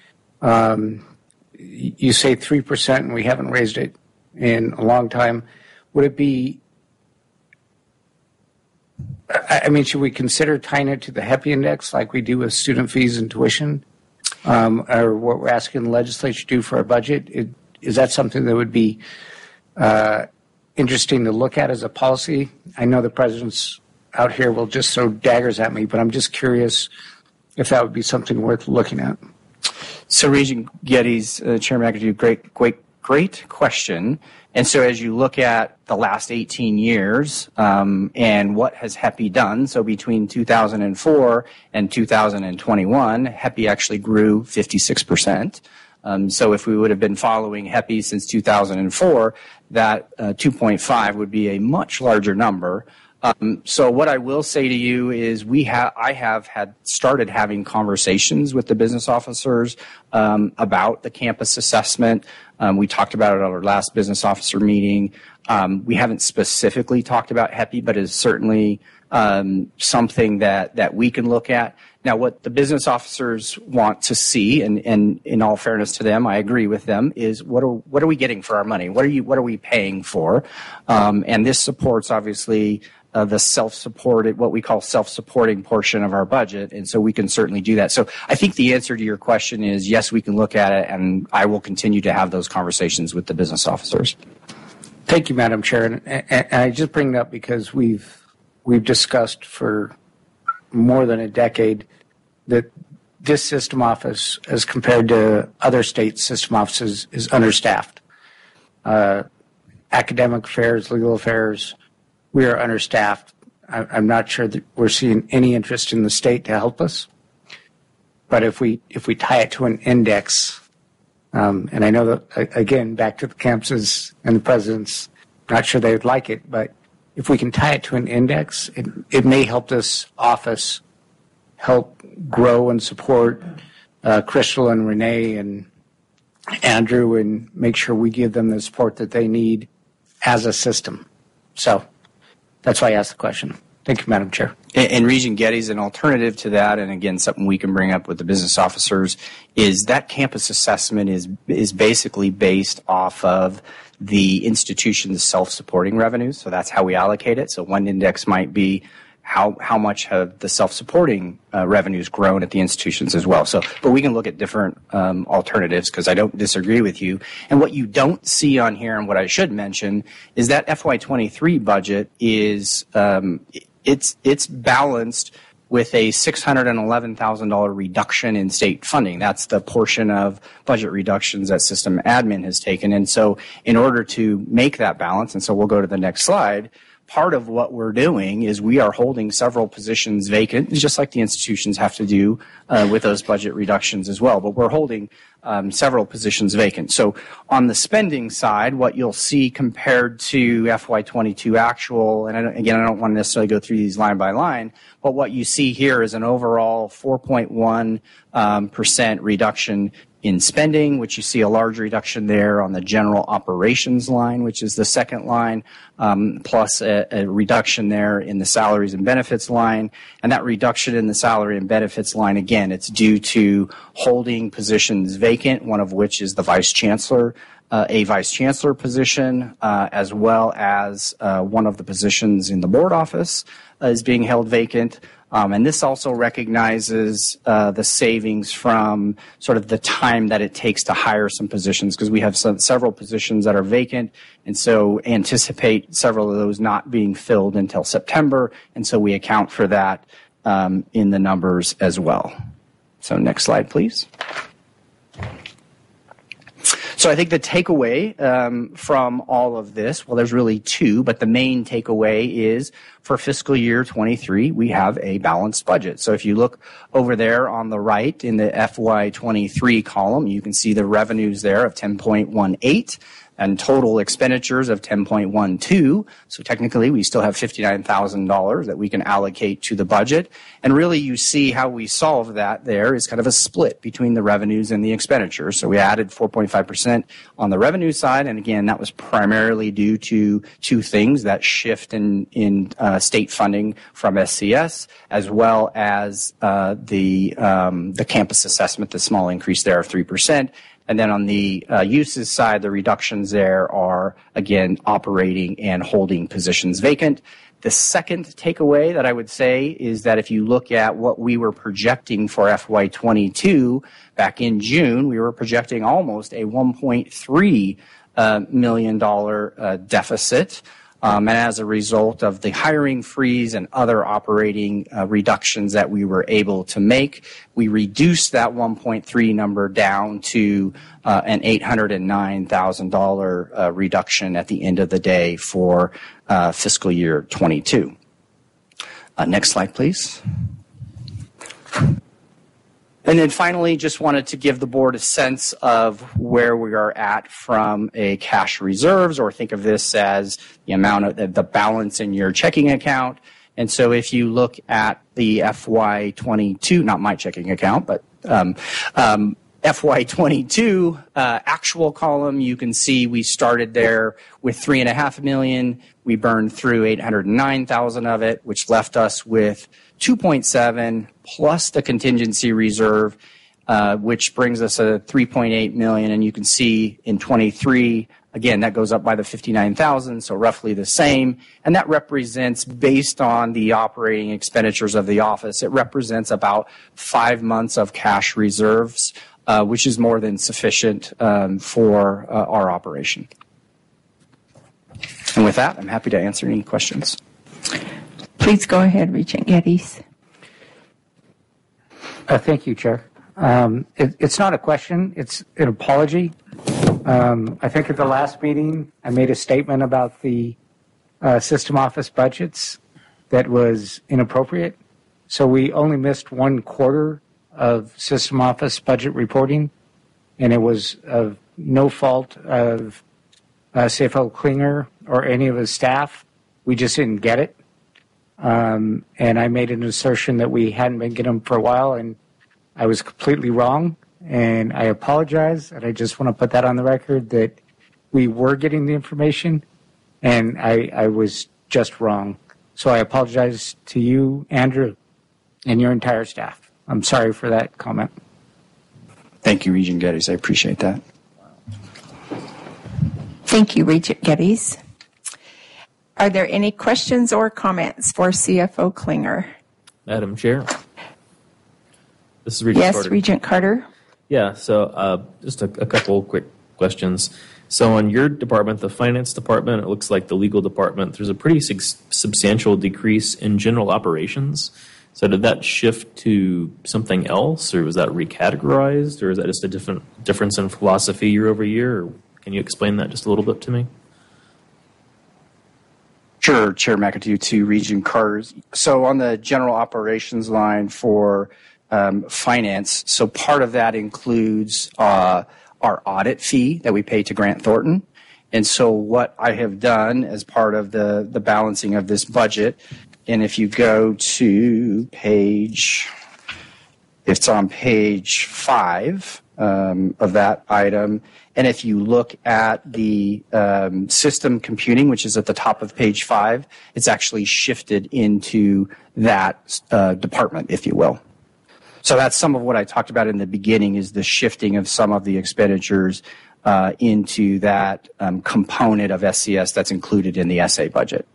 You say 3% and we haven't raised it in a long time. Would it be, I mean, should we consider tying it to the HEPI index like we do with student fees and tuition? Or what we're asking the legislature to do for our budget? Is that something that would be interesting to look at as a policy? I know the president's out here will just throw daggers at me, but I'm just curious if that would be something worth looking at. So, Regent Geddes, Chair McAdoo, great question. And so as you look at the last 18 years and what has HEPI done, so between 2004 and 2021, HEPI actually grew 56%. So if we would have been following HEPI since 2004, that 2.5 would be a much larger number. So what I will say to you is I have started having conversations with the business officers about the campus assessment. We talked about it at our last business officer meeting. We haven't specifically talked about HEPI, but it's certainly something that we can look at. Now, what the business officers want to see, and in all fairness to them, I agree with them, is what are we getting for our money? What are we paying for? And this supports obviously the self-supported, what we call self-supporting portion of our budget, and so we can certainly do that. So I think the answer to your question is yes, we can look at it, and I will continue to have those conversations with the business officers. Thank you, Madam Chair, and I just bring it up because we've discussed for more than a decade that this system office, as compared to other state system offices, is understaffed. Academic affairs, legal affairs, we are understaffed. I'm not sure that we're seeing any interest in the state to help us. But if we tie it to an index, and I know that, again, back to the campuses and the presidents, not sure they would like it, but if we can tie it to an index, it may help this office help grow and support Crystal and Renee and Andrew and make sure we give them the support that they need as a system. So that's why I asked the question. Thank you, Madam Chair. And Regent Geddes, an alternative to that, and again, something we can bring up with the business officers, is that campus assessment is basically based off of the institution's self-supporting revenues. So that's how we allocate it. So one index might be how much have the self-supporting revenues grown at the institutions as well. So, but we can look at different alternatives because I don't disagree with you. And what you don't see on here, and what I should mention, is that FY23 budget is it's balanced with a $611,000 reduction in state funding. That's the portion of budget reductions that system admin has taken. And so in order to make that balance, and so we'll go to the next slide, part of what we're doing is we are holding several positions vacant, just like the institutions have to do with those budget reductions as well. But we're holding several positions vacant. So on the spending side, what you'll see compared to FY22 actual, and I don't want to necessarily go through these line by line, but what you see here is an overall 4.1% reduction in spending, which you see a large reduction there on the general operations line, which is the second line, plus a reduction there in the salaries and benefits line. And that reduction in the salary and benefits line, again, it's due to holding positions vacant, one of which is the vice chancellor, a vice chancellor position, as well as one of the positions in the board office is being held vacant. And this also recognizes the savings from sort of the time that it takes to hire some positions, because we have several positions that are vacant, and so anticipate several of those not being filled until September, and so we account for that in the numbers as well. So next slide, please. So I think the takeaway from all of this, well, there's really two, but the main takeaway is for fiscal year 23, we have a balanced budget. So if you look over there on the right in the FY23 column, you can see the revenues there of 10.18 and total expenditures of 10.12. So technically, we still have $59,000 that we can allocate to the budget. And really, you see how we solve that there is kind of a split between the revenues and the expenditures. So we added 4.5% on the revenue side. And again, that was primarily due to two things, that shift in state funding from SCS, as well as the campus assessment, the small increase there of 3%. And then on the uses side, the reductions there are, again, operating and holding positions vacant. The second takeaway that I would say is that if you look at what we were projecting for FY22 back in June, we were projecting almost a $1.3 million deficit. And as a result of the hiring freeze and other operating reductions that we were able to make, we reduced that 1.3 number down to an $809,000 reduction at the end of the day for fiscal year 22. Next slide, please. And then finally, just wanted to give the board a sense of where we are at from a cash reserves, or think of this as the amount of the balance in your checking account. And so if you look at the FY22, not my checking account, but FY22 actual column, you can see we started there with $3.5 million. We burned through $809,000 of it, which left us with 2.7 plus the contingency reserve, which brings us a 3.8 million. And you can see in 23, again, that goes up by the 59,000, so roughly the same. And that represents, based on the operating expenditures of the office, it represents about 5 months of cash reserves, which is more than sufficient for our operation. And with that, I'm happy to answer any questions. Please go ahead, Regent Geddes. Thank you, Chair. It's not a question, it's an apology. I think at the last meeting, I made a statement about the system office budgets that was inappropriate. So we only missed 1 quarter of system office budget reporting, and it was of no fault of CFO Klinger or any of his staff. We just didn't get it. And I made an assertion that we hadn't been getting them for a while, and I was completely wrong, and I apologize, and I just want to put that on the record that we were getting the information, and I was just wrong. So I apologize to you, Andrew, and your entire staff. I'm sorry for that comment. Thank you, Regent Geddes. I appreciate that. Thank you, Regent Geddes. Are there any questions or comments for CFO Klinger? Madam Chair. This is Regent Carter. Yes, Regent Carter. Yeah, so just a couple quick questions. So on your department, the finance department, it looks like the legal department, there's a pretty substantial decrease in general operations. So did that shift to something else, or was that recategorized, or is that just a difference in philosophy year over year? Or can you explain that just a little bit to me? Sure, Chair McAdoo to Regent Carter. So on the general operations line for finance, so part of that includes our audit fee that we pay to Grant Thornton. And so what I have done as part of the balancing of this budget, and if you go to it's on page 5 of that item, and if you look at the system computing, which is at the top of page 5, it's actually shifted into that department, if you will. So that's some of what I talked about in the beginning, is the shifting of some of the expenditures into that component of SCS that's included in the SA budget.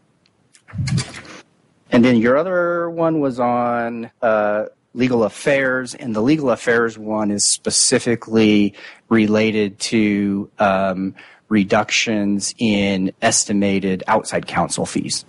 And then your other one was on legal affairs, and the legal affairs one is specifically related to reductions in estimated outside counsel fees.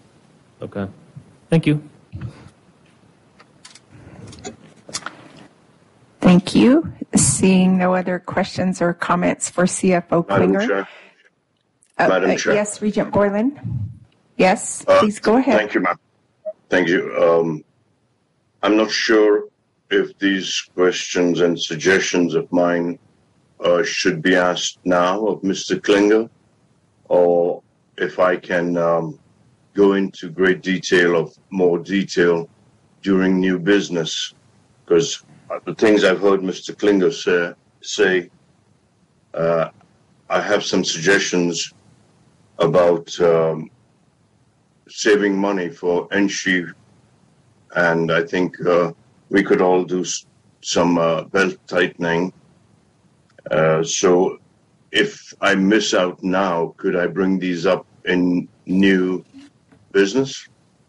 Thank you. Seeing no other questions or comments for CFO Klinger. Madam Chair. Yes, Regent Boylan. Yes, please go ahead. Thank you, ma'am. Thank you. I'm not sure if these questions and suggestions of mine should be asked now of Mr. Klinger, or if I can go into more detail during new business, because the things I've heard Mr. Klinger say, I have some suggestions about saving money for NSHE, and I think we could all do some belt tightening. So if I miss out now, could I bring these up in new business?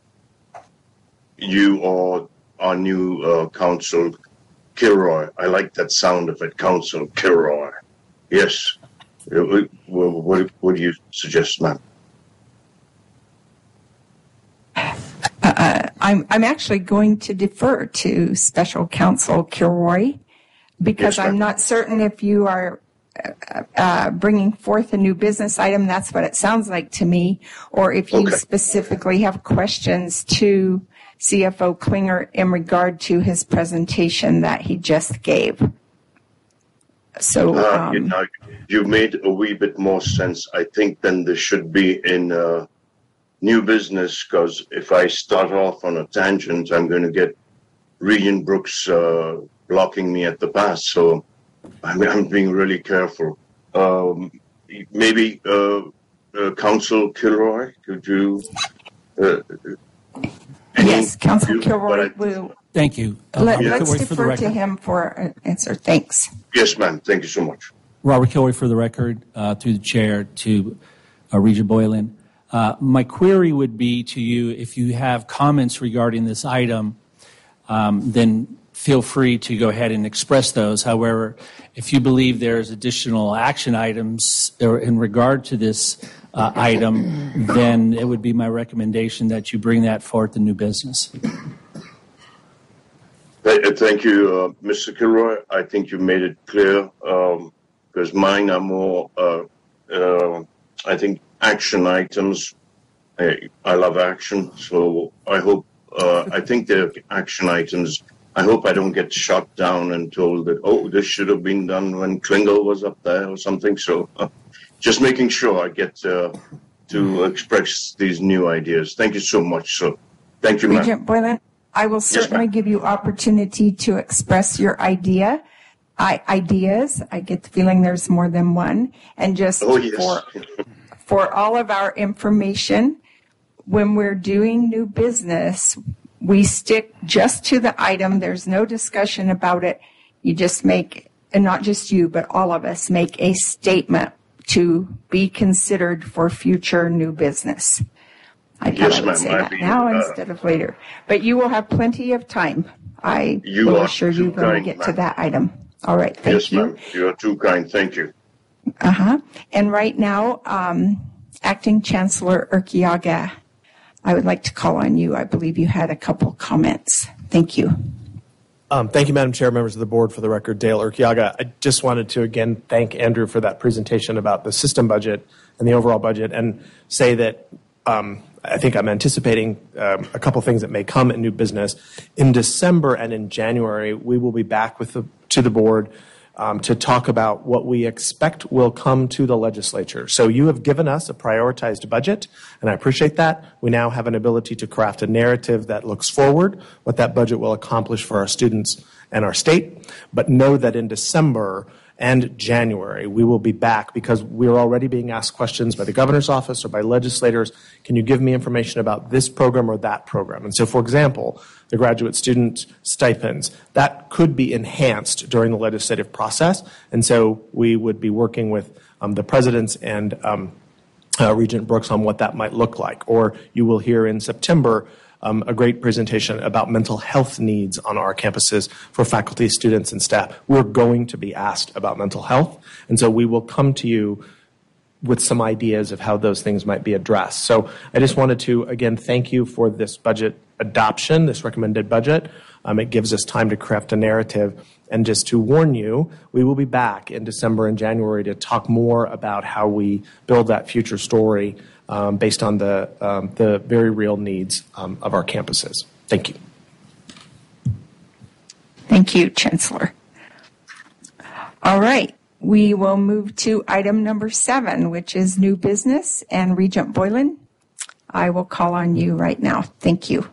You or our new counsel, Kilroy. I like that sound of it, Counsel Kilroy. Yes. What do you suggest, ma'am? I'm actually going to defer to Special Counsel Kilroy because Yes, I'm not certain if you are bringing forth a new business item. That's what it sounds like to me. Or if you specifically have questions to CFO Klinger in regard to his presentation that he just gave. So you made a wee bit more sense, I think, than there should be in new business, because if I start off on a tangent, I'm going to get Regent Brooks blocking me at the pass. So I'm being really careful. Maybe Counsel Kilroy, could you? Yes, Counsel Kilroy will. Thank you. Let's defer to him for an answer. Thanks. Yes, ma'am. Thank you so much. Robert Kilroy for the record, through the chair to Regent Boylan. My query would be to you, if you have comments regarding this item, then feel free to go ahead and express those. However, if you believe there's additional action items in regard to this item, then it would be my recommendation that you bring that forth in new business. Thank you, Mr. Kilroy. I think you made it clear, because mine are more, I think, action items. I love action, so I hope, I think they're action items. I hope I don't get shot down and told that, oh, this should have been done when Klingel was up there or something. So just making sure I get to express these new ideas. Thank you so much. So thank you, ma'am. Regent Boylan, I will certainly give you opportunity to express your ideas. I get the feeling there's more than one. And just for all of our information, when we're doing new business, we stick just to the item. There's no discussion about it. You just make, and not just you, but all of us, make a statement to be considered for future new business. I thought I would say that now instead of later. But you will have plenty of time. I will assure you when we get to that item. All right, thank you. Yes, ma'am. You are too kind. Thank you. And right now, Acting Chancellor Urquiaga, I would like to call on you. I believe you had a couple comments. Thank you. Thank you, Madam Chair, members of the board. For the record, Dale Urquiaga. I just wanted to again thank Andrew for that presentation about the system budget and the overall budget, and say that I think I'm anticipating a couple things that may come in new business. In December and in January, we will be back to the board to talk about what we expect will come to the legislature. So you have given us a prioritized budget, and I appreciate that. We now have an ability to craft a narrative that looks forward, what that budget will accomplish for our students and our state. But know that in December and January, we will be back, because we're already being asked questions by the governor's office or by legislators. Can you give me information about this program or that program? And so, for example, the graduate student stipends, that could be enhanced during the legislative process. And so we would be working with the presidents and Regent Brooks on what that might look like. Or you will hear in September a great presentation about mental health needs on our campuses for faculty, students, and staff. We're going to be asked about mental health, and so we will come to you with some ideas of how those things might be addressed. So I just wanted to, again, thank you for this budget adoption, this recommended budget. It gives us time to craft a narrative. And just to warn you, we will be back in December and January to talk more about how we build that future story based on the very real needs of our campuses. Thank you. Thank you, Chancellor. All right. We will move to item number 7, which is new business. And Regent Boylan, I will call on you right now. Thank you.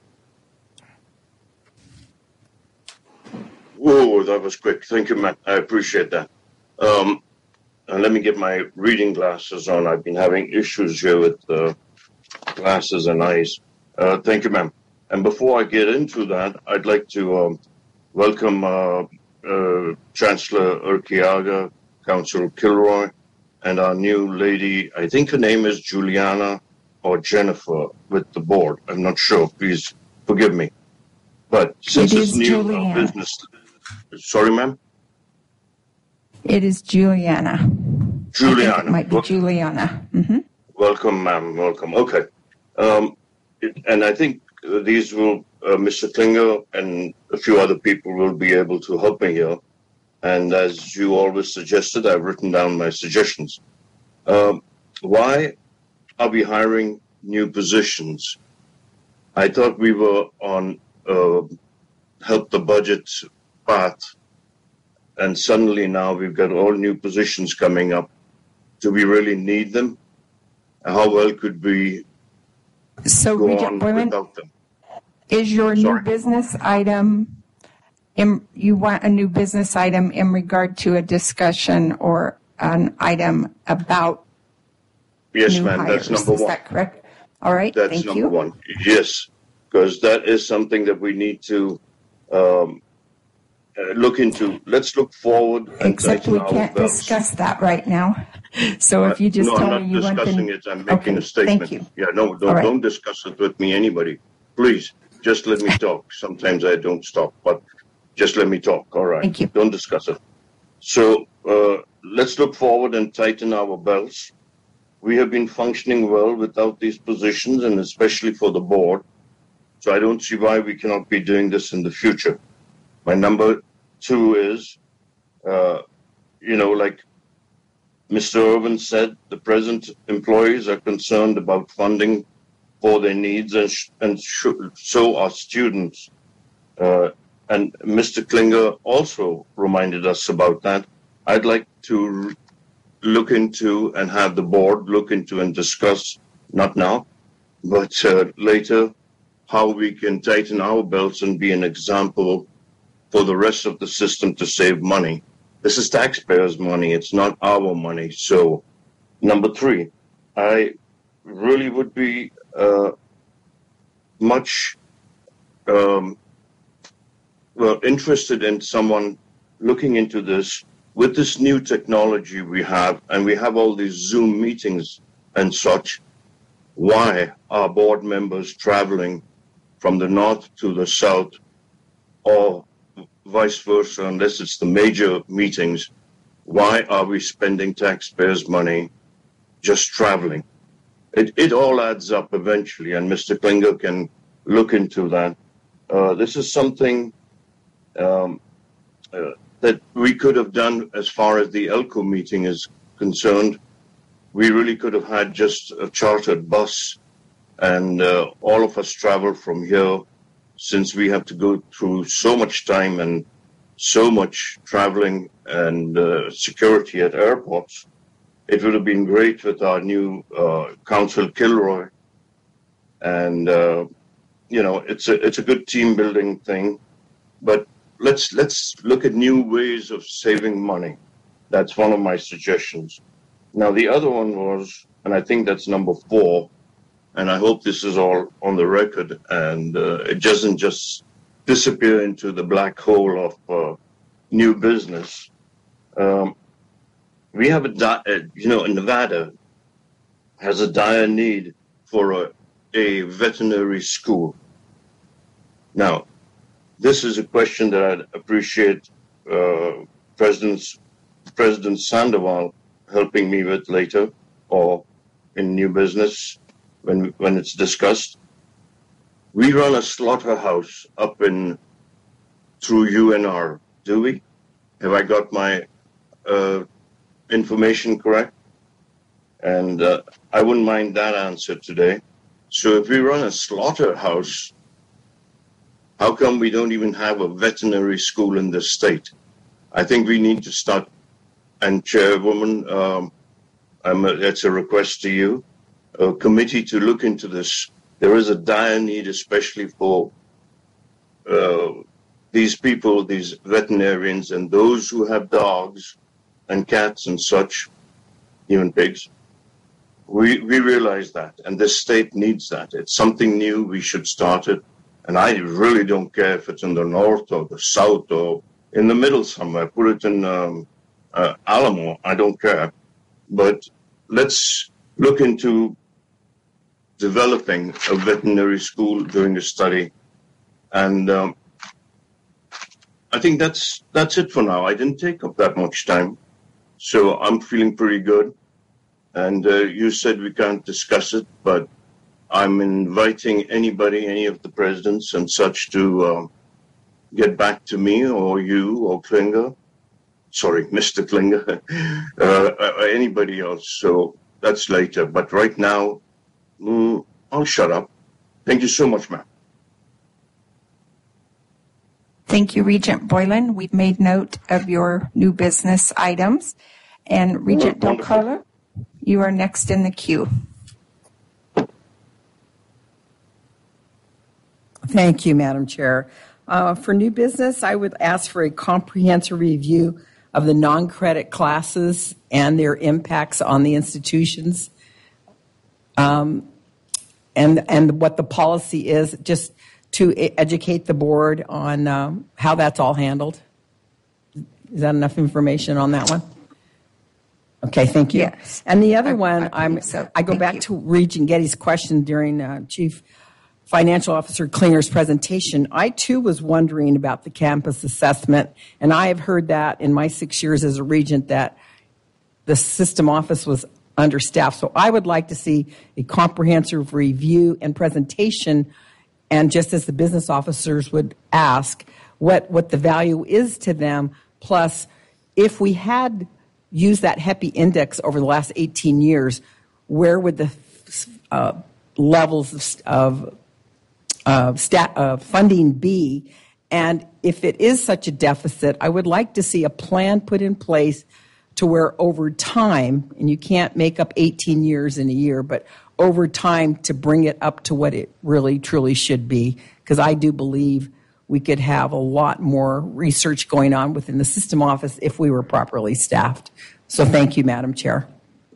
Whoa, that was quick. Thank you, Matt. I appreciate that. And let me get my reading glasses on. I've been having issues here with glasses and eyes. Thank you, ma'am. And before I get into that, I'd like to welcome Chancellor Urquiaga, Councilor Kilroy, and our new lady, I think her name is Juliana or Jennifer, with the board. I'm not sure. Please forgive me. But since it's new business... Sorry, ma'am? It is Juliana. Juliana. It might be Juliana. Mm-hmm. Welcome, ma'am. Welcome. Okay. And I think these will, Mr. Klinger and a few other people will be able to help me here. And as you always suggested, I've written down my suggestions. Why are we hiring new positions? I thought we were on help the budget path, and suddenly now we've got all new positions coming up. Do we really need them? How well could we go on without them? Is your new business item, you want a new business item in regard to a discussion or an item about Yes, new ma'am, hires? that's number one. Is that correct? All right, That's thank number you. one. Yes, because that is something that we need to look into. Let's look forward and Except tighten we our can't belts. discuss that right now. So if you just no, tell I'm me not you want discussing to... it. I'm making Okay, a statement. thank you. Yeah, no, All right. don't discuss it with me, anybody. Please, just let me talk. Sometimes I don't stop, but just let me talk. All right. Thank you. Don't discuss it. So let's look forward and tighten our belts. We have been functioning well without these positions, and especially for the board. So I don't see why we cannot be doing this in the future. My number 2 is, like Mr. Irvin said, the present employees are concerned about funding for their needs, and so are students. And Mr. Klinger also reminded us about that. I'd like to look into and have the board look into and discuss, not now, but later, how we can tighten our belts and be an example for the rest of the system to save money. This is taxpayers' money. It's not our money. So, number 3, I really would be much interested in someone looking into this. With this new technology we have, and we have all these Zoom meetings and such, why are board members traveling from the north to the south, or vice versa, unless it's the major meetings? Why are we spending taxpayers' money just traveling? It all adds up eventually, and Mr. Klinger can look into that. This is something that we could have done as far as the ELCO meeting is concerned. We really could have had just a chartered bus and all of us travel from here, since we have to go through so much time and so much traveling and security at airports. It would have been great with our new Council Kilroy. And, it's a good team building thing, but let's look at new ways of saving money. That's one of my suggestions. Now, the other one was, and I think that's number 4, and I hope this is all on the record and it doesn't just disappear into the black hole of new business. We have Nevada has a dire need for a veterinary school. Now, this is a question that I'd appreciate President Sandoval helping me with later, or in new business when it's discussed. We run a slaughterhouse up in through UNR, do we? Have I got my information correct? And I wouldn't mind that answer today. So if we run a slaughterhouse, how come we don't even have a veterinary school in this state? I think we need to start, and Chairwoman, that's a request to you, a committee to look into this. There is a dire need, especially for these people, these veterinarians, and those who have dogs and cats and such, even pigs. We realize that, and this state needs that. It's something new. We should start it. And I really don't care if it's in the north or the south or in the middle somewhere. Put it in Alamo. I don't care. But let's look into developing a veterinary school during a study. And I think that's it for now. I didn't take up that much time. So I'm feeling pretty good. And you said we can't discuss it, but I'm inviting anybody, any of the presidents and such, to get back to me or you or Klinger. Sorry, Mr. Klinger, anybody else. So that's later. But right now, I'll shut up. Thank you so much, ma'am. Thank you, Regent Boylan. We've made note of your new business items. And Regent Del Carlo, you are next in the queue. Thank you, Madam Chair. For new business, I would ask for a comprehensive review of the non-credit classes and their impacts on the institutions, and what the policy is, just to educate the board on how that's all handled. Is that enough information on that one? Okay, thank you. Yes. And the other one, I go Thank back you. to Regent Getty's question during Chief Financial Officer Klinger's presentation. I, too, was wondering about the campus assessment, and I have heard that in my 6 years as a regent that the system office was understaffed. So I would like to see a comprehensive review and presentation, and just as the business officers would ask, what the value is to them, plus if we had used that HEPI index over the last 18 years, where would the levels of funding be? And if it is such a deficit, I would like to see a plan put in place to where over time, and you can't make up 18 years in a year, but over time to bring it up to what it really truly should be, because I do believe we could have a lot more research going on within the system office if we were properly staffed. So thank you, Madam Chair.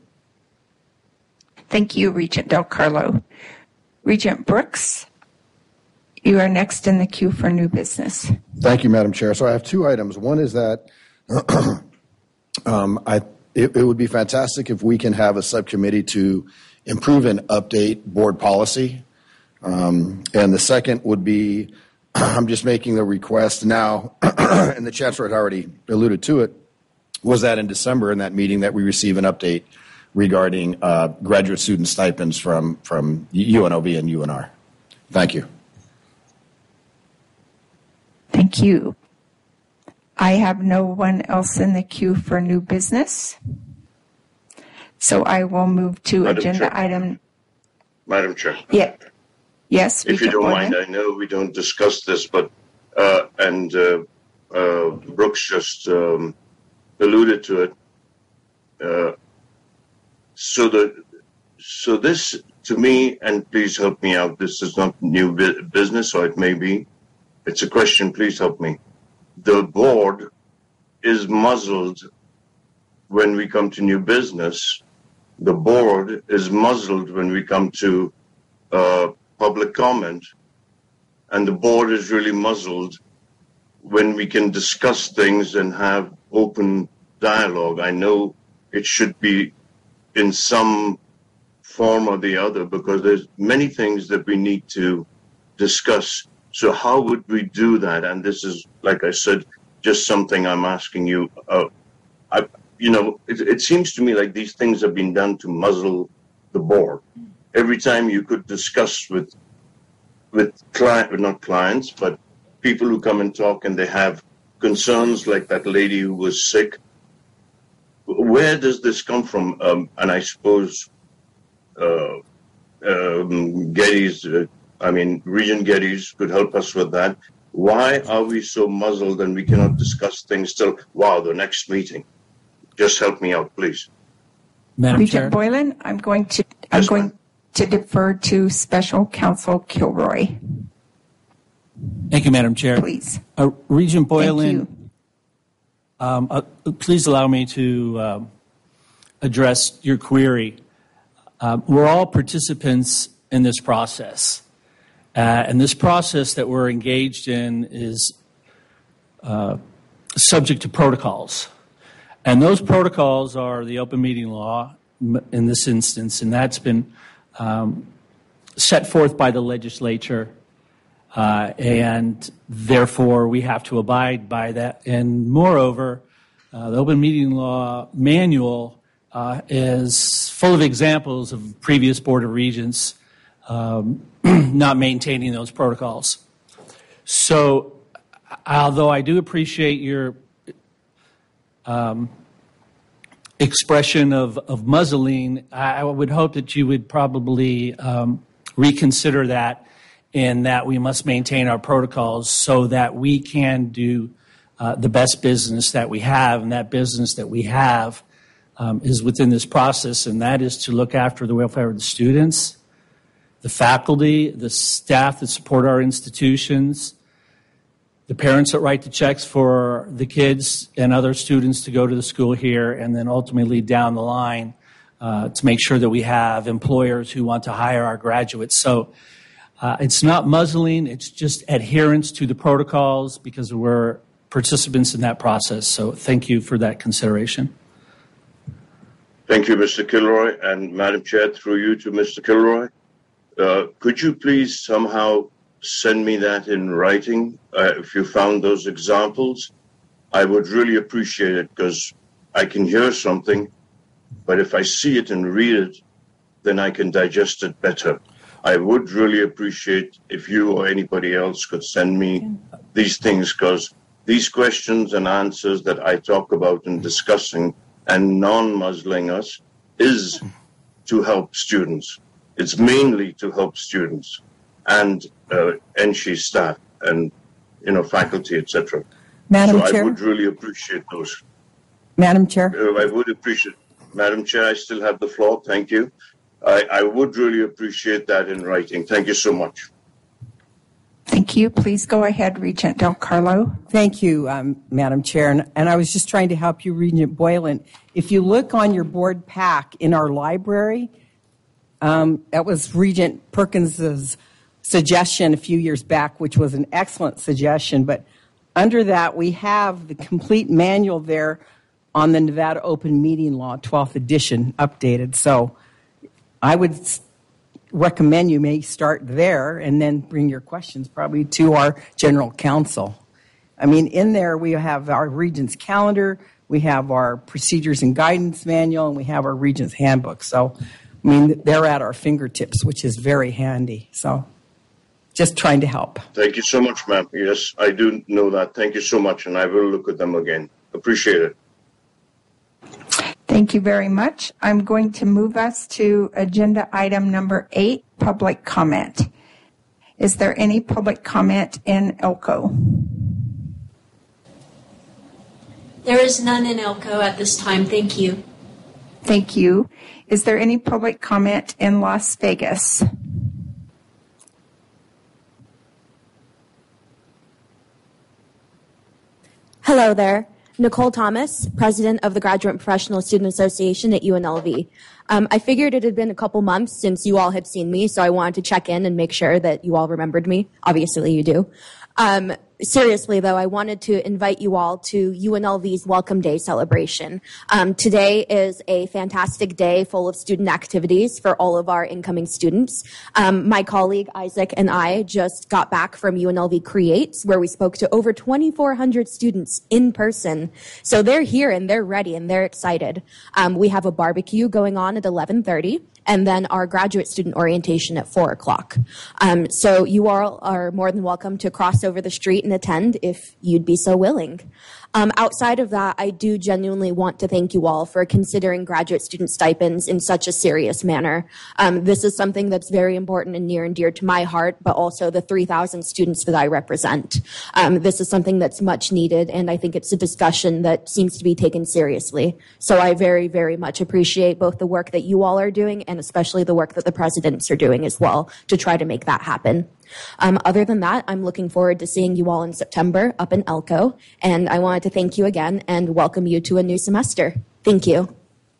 Thank you, Regent Del Carlo. Regent Brooks, you are next in the queue for new business. Thank you, Madam Chair. So I have two items. One is that it would be fantastic if we can have a subcommittee to improve and update board policy. And the second would be, I'm just making the request now, and the Chancellor had already alluded to it, was that in December in that meeting that we receive an update regarding graduate student stipends from UNLV and UNR. Thank you. Thank you. I have no one else in the queue for new business. So I will move to agenda item. Madam Chair. Yeah. Yes. If you Regent don't Boylan. mind, I know we don't discuss this, but Brooks just alluded to it. So this, to me, and please help me out, this is not new business, or it may be. It's a question, please help me. The board is muzzled when we come to new business. The board is muzzled when we come to public comment. And the board is really muzzled when we can discuss things and have open dialogue. I know it should be in some form or the other, because there's many things that we need to discuss. So how would we do that? And this is, like I said, just something I'm asking you. It seems to me like these things have been done to muzzle the board. Every time you could discuss with not clients, but people who come and talk and they have concerns like that lady who was sick. Where does this come from? And I suppose Geddes, Regent Geddes could help us with that. Why are we so muzzled and we cannot discuss things till, the next meeting? Just help me out, please. Madam Regent Chair. Boylan, I'm going to defer to Special Counsel Kilroy. Thank you, Madam Chair. Please. Regent Boylan, please allow me to address your query. We're all participants in this process. And this process that we're engaged in is subject to protocols. And those protocols are the open meeting law in this instance, and that's been set forth by the legislature. And therefore, we have to abide by that. And moreover, the open meeting law manual is full of examples of previous Board of Regents not maintaining those protocols. So, although I do appreciate your expression of muzzling, I would hope that you would probably reconsider that, in that we must maintain our protocols so that we can do the best business that we have, and that business that we have is within this process, and that is to look after the welfare of the students, the faculty, the staff that support our institutions, the parents that write the checks for the kids and other students to go to the school here, and then ultimately down the line to make sure that we have employers who want to hire our graduates. So it's not muzzling, it's just adherence to the protocols, because we're participants in that process. So thank you for that consideration. Thank you, Mr. Kilroy. And Madam Chair, through you to Mr. Kilroy, could you please somehow send me that in writing if you found those examples? I would really appreciate it, because I can hear something, but if I see it and read it, then I can digest it better. I would really appreciate if you or anybody else could send me these things, because these questions and answers that I talk about and discussing and non-muzzling us is to help students. It's mainly to help students and NSHE staff and faculty, etc. Madam So Chair? I would really appreciate those. Madam Chair? I would appreciate. Madam Chair, I still have the floor. Thank you. I would really appreciate that in writing. Thank you so much. Thank you. Please go ahead, Regent Del Carlo. Thank you, Madam Chair. And I was just trying to help you, Regent Boylan. If you look on your board pack in our library, that was Regent Perkins's suggestion a few years back, which was an excellent suggestion. But under that, we have the complete manual there on the Nevada Open Meeting Law, 12th edition, updated. So I would recommend you may start there and then bring your questions probably to our general counsel. I mean, in there we have our Regents calendar, we have our procedures and guidance manual, and we have our Regents handbook. So, I mean, they're at our fingertips, which is very handy. So, just trying to help. Thank you so much, ma'am. Yes, I do know that. Thank you so much, and I will look at them again. Appreciate it. Thank you very much. I'm going to move us to agenda item number 8, public comment. Is there any public comment in Elko? There is none in Elko at this time. Thank you. Thank you. Is there any public comment in Las Vegas? Hello there. Nicole Thomas, president of the Graduate and Professional Student Association at UNLV. I figured it had been a couple months since you all had seen me, so I wanted to check in and make sure that you all remembered me. Obviously you do. Seriously, though, I wanted to invite you all to UNLV's Welcome Day celebration. Today is a fantastic day full of student activities for all of our incoming students. My colleague Isaac and I just got back from UNLV Creates, where we spoke to over 2,400 students in person. So they're here and they're ready and they're excited. We have a barbecue going on at 11:30. and then our graduate student orientation at 4 o'clock. So you all are more than welcome to cross over the street and attend if you'd be so willing. Outside of that, I do genuinely want to thank you all for considering graduate student stipends in such a serious manner. This is something that's very important and near and dear to my heart, but also the 3,000 students that I represent. This is something that's much needed, and I think it's a discussion that seems to be taken seriously. So I very, very much appreciate both the work that you all are doing and especially the work that the presidents are doing as well to try to make that happen. Other than that, I'm looking forward to seeing you all in September up in Elko, and I wanted to thank you again and welcome you to a new semester. Thank you.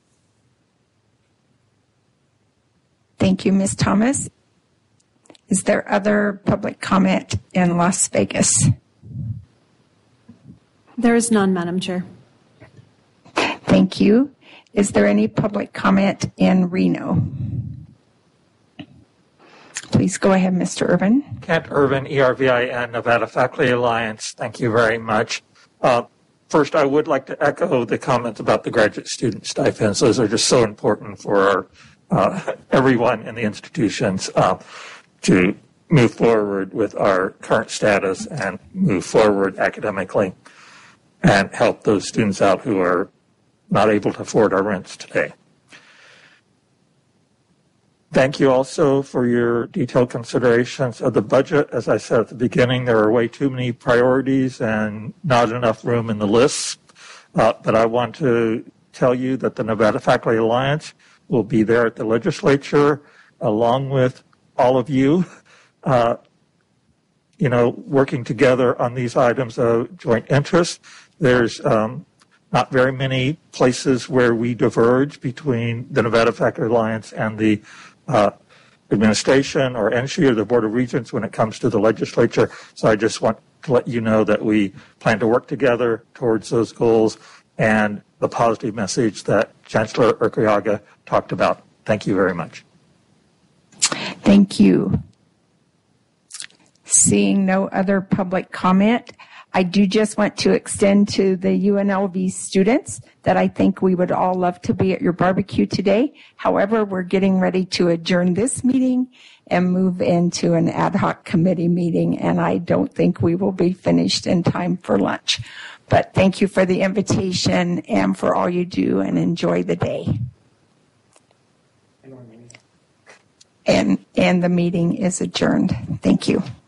Thank you, Ms. Thomas. Is there other public comment in Las Vegas? There is none, Madam Chair. Thank you. Is there any public comment in Reno? Please go ahead, Mr. Irvin. Kent Irvin, ERVIN, Nevada Faculty Alliance. Thank you very much. First, I would like to echo the comments about the graduate student stipends. Those are just so important for everyone in the institutions to move forward with our current status and move forward academically and help those students out who are not able to afford our rents today. Thank you also for your detailed considerations of the budget. As I said at the beginning, there are way too many priorities and not enough room in the lists. But I want to tell you that the Nevada Faculty Alliance will be there at the legislature along with all of you, working together on these items of joint interest. There's not very many places where we diverge between the Nevada Faculty Alliance and the administration or NSHE or the Board of Regents when it comes to the legislature. So I just want to let you know that we plan to work together towards those goals and the positive message that Chancellor Urquiaga talked about. Thank you very much. Thank you. Seeing no other public comment, I do just want to extend to the UNLV students that I think we would all love to be at your barbecue today. However, we're getting ready to adjourn this meeting and move into an ad hoc committee meeting, and I don't think we will be finished in time for lunch. But thank you for the invitation and for all you do, and enjoy the day. And the meeting is adjourned. Thank you.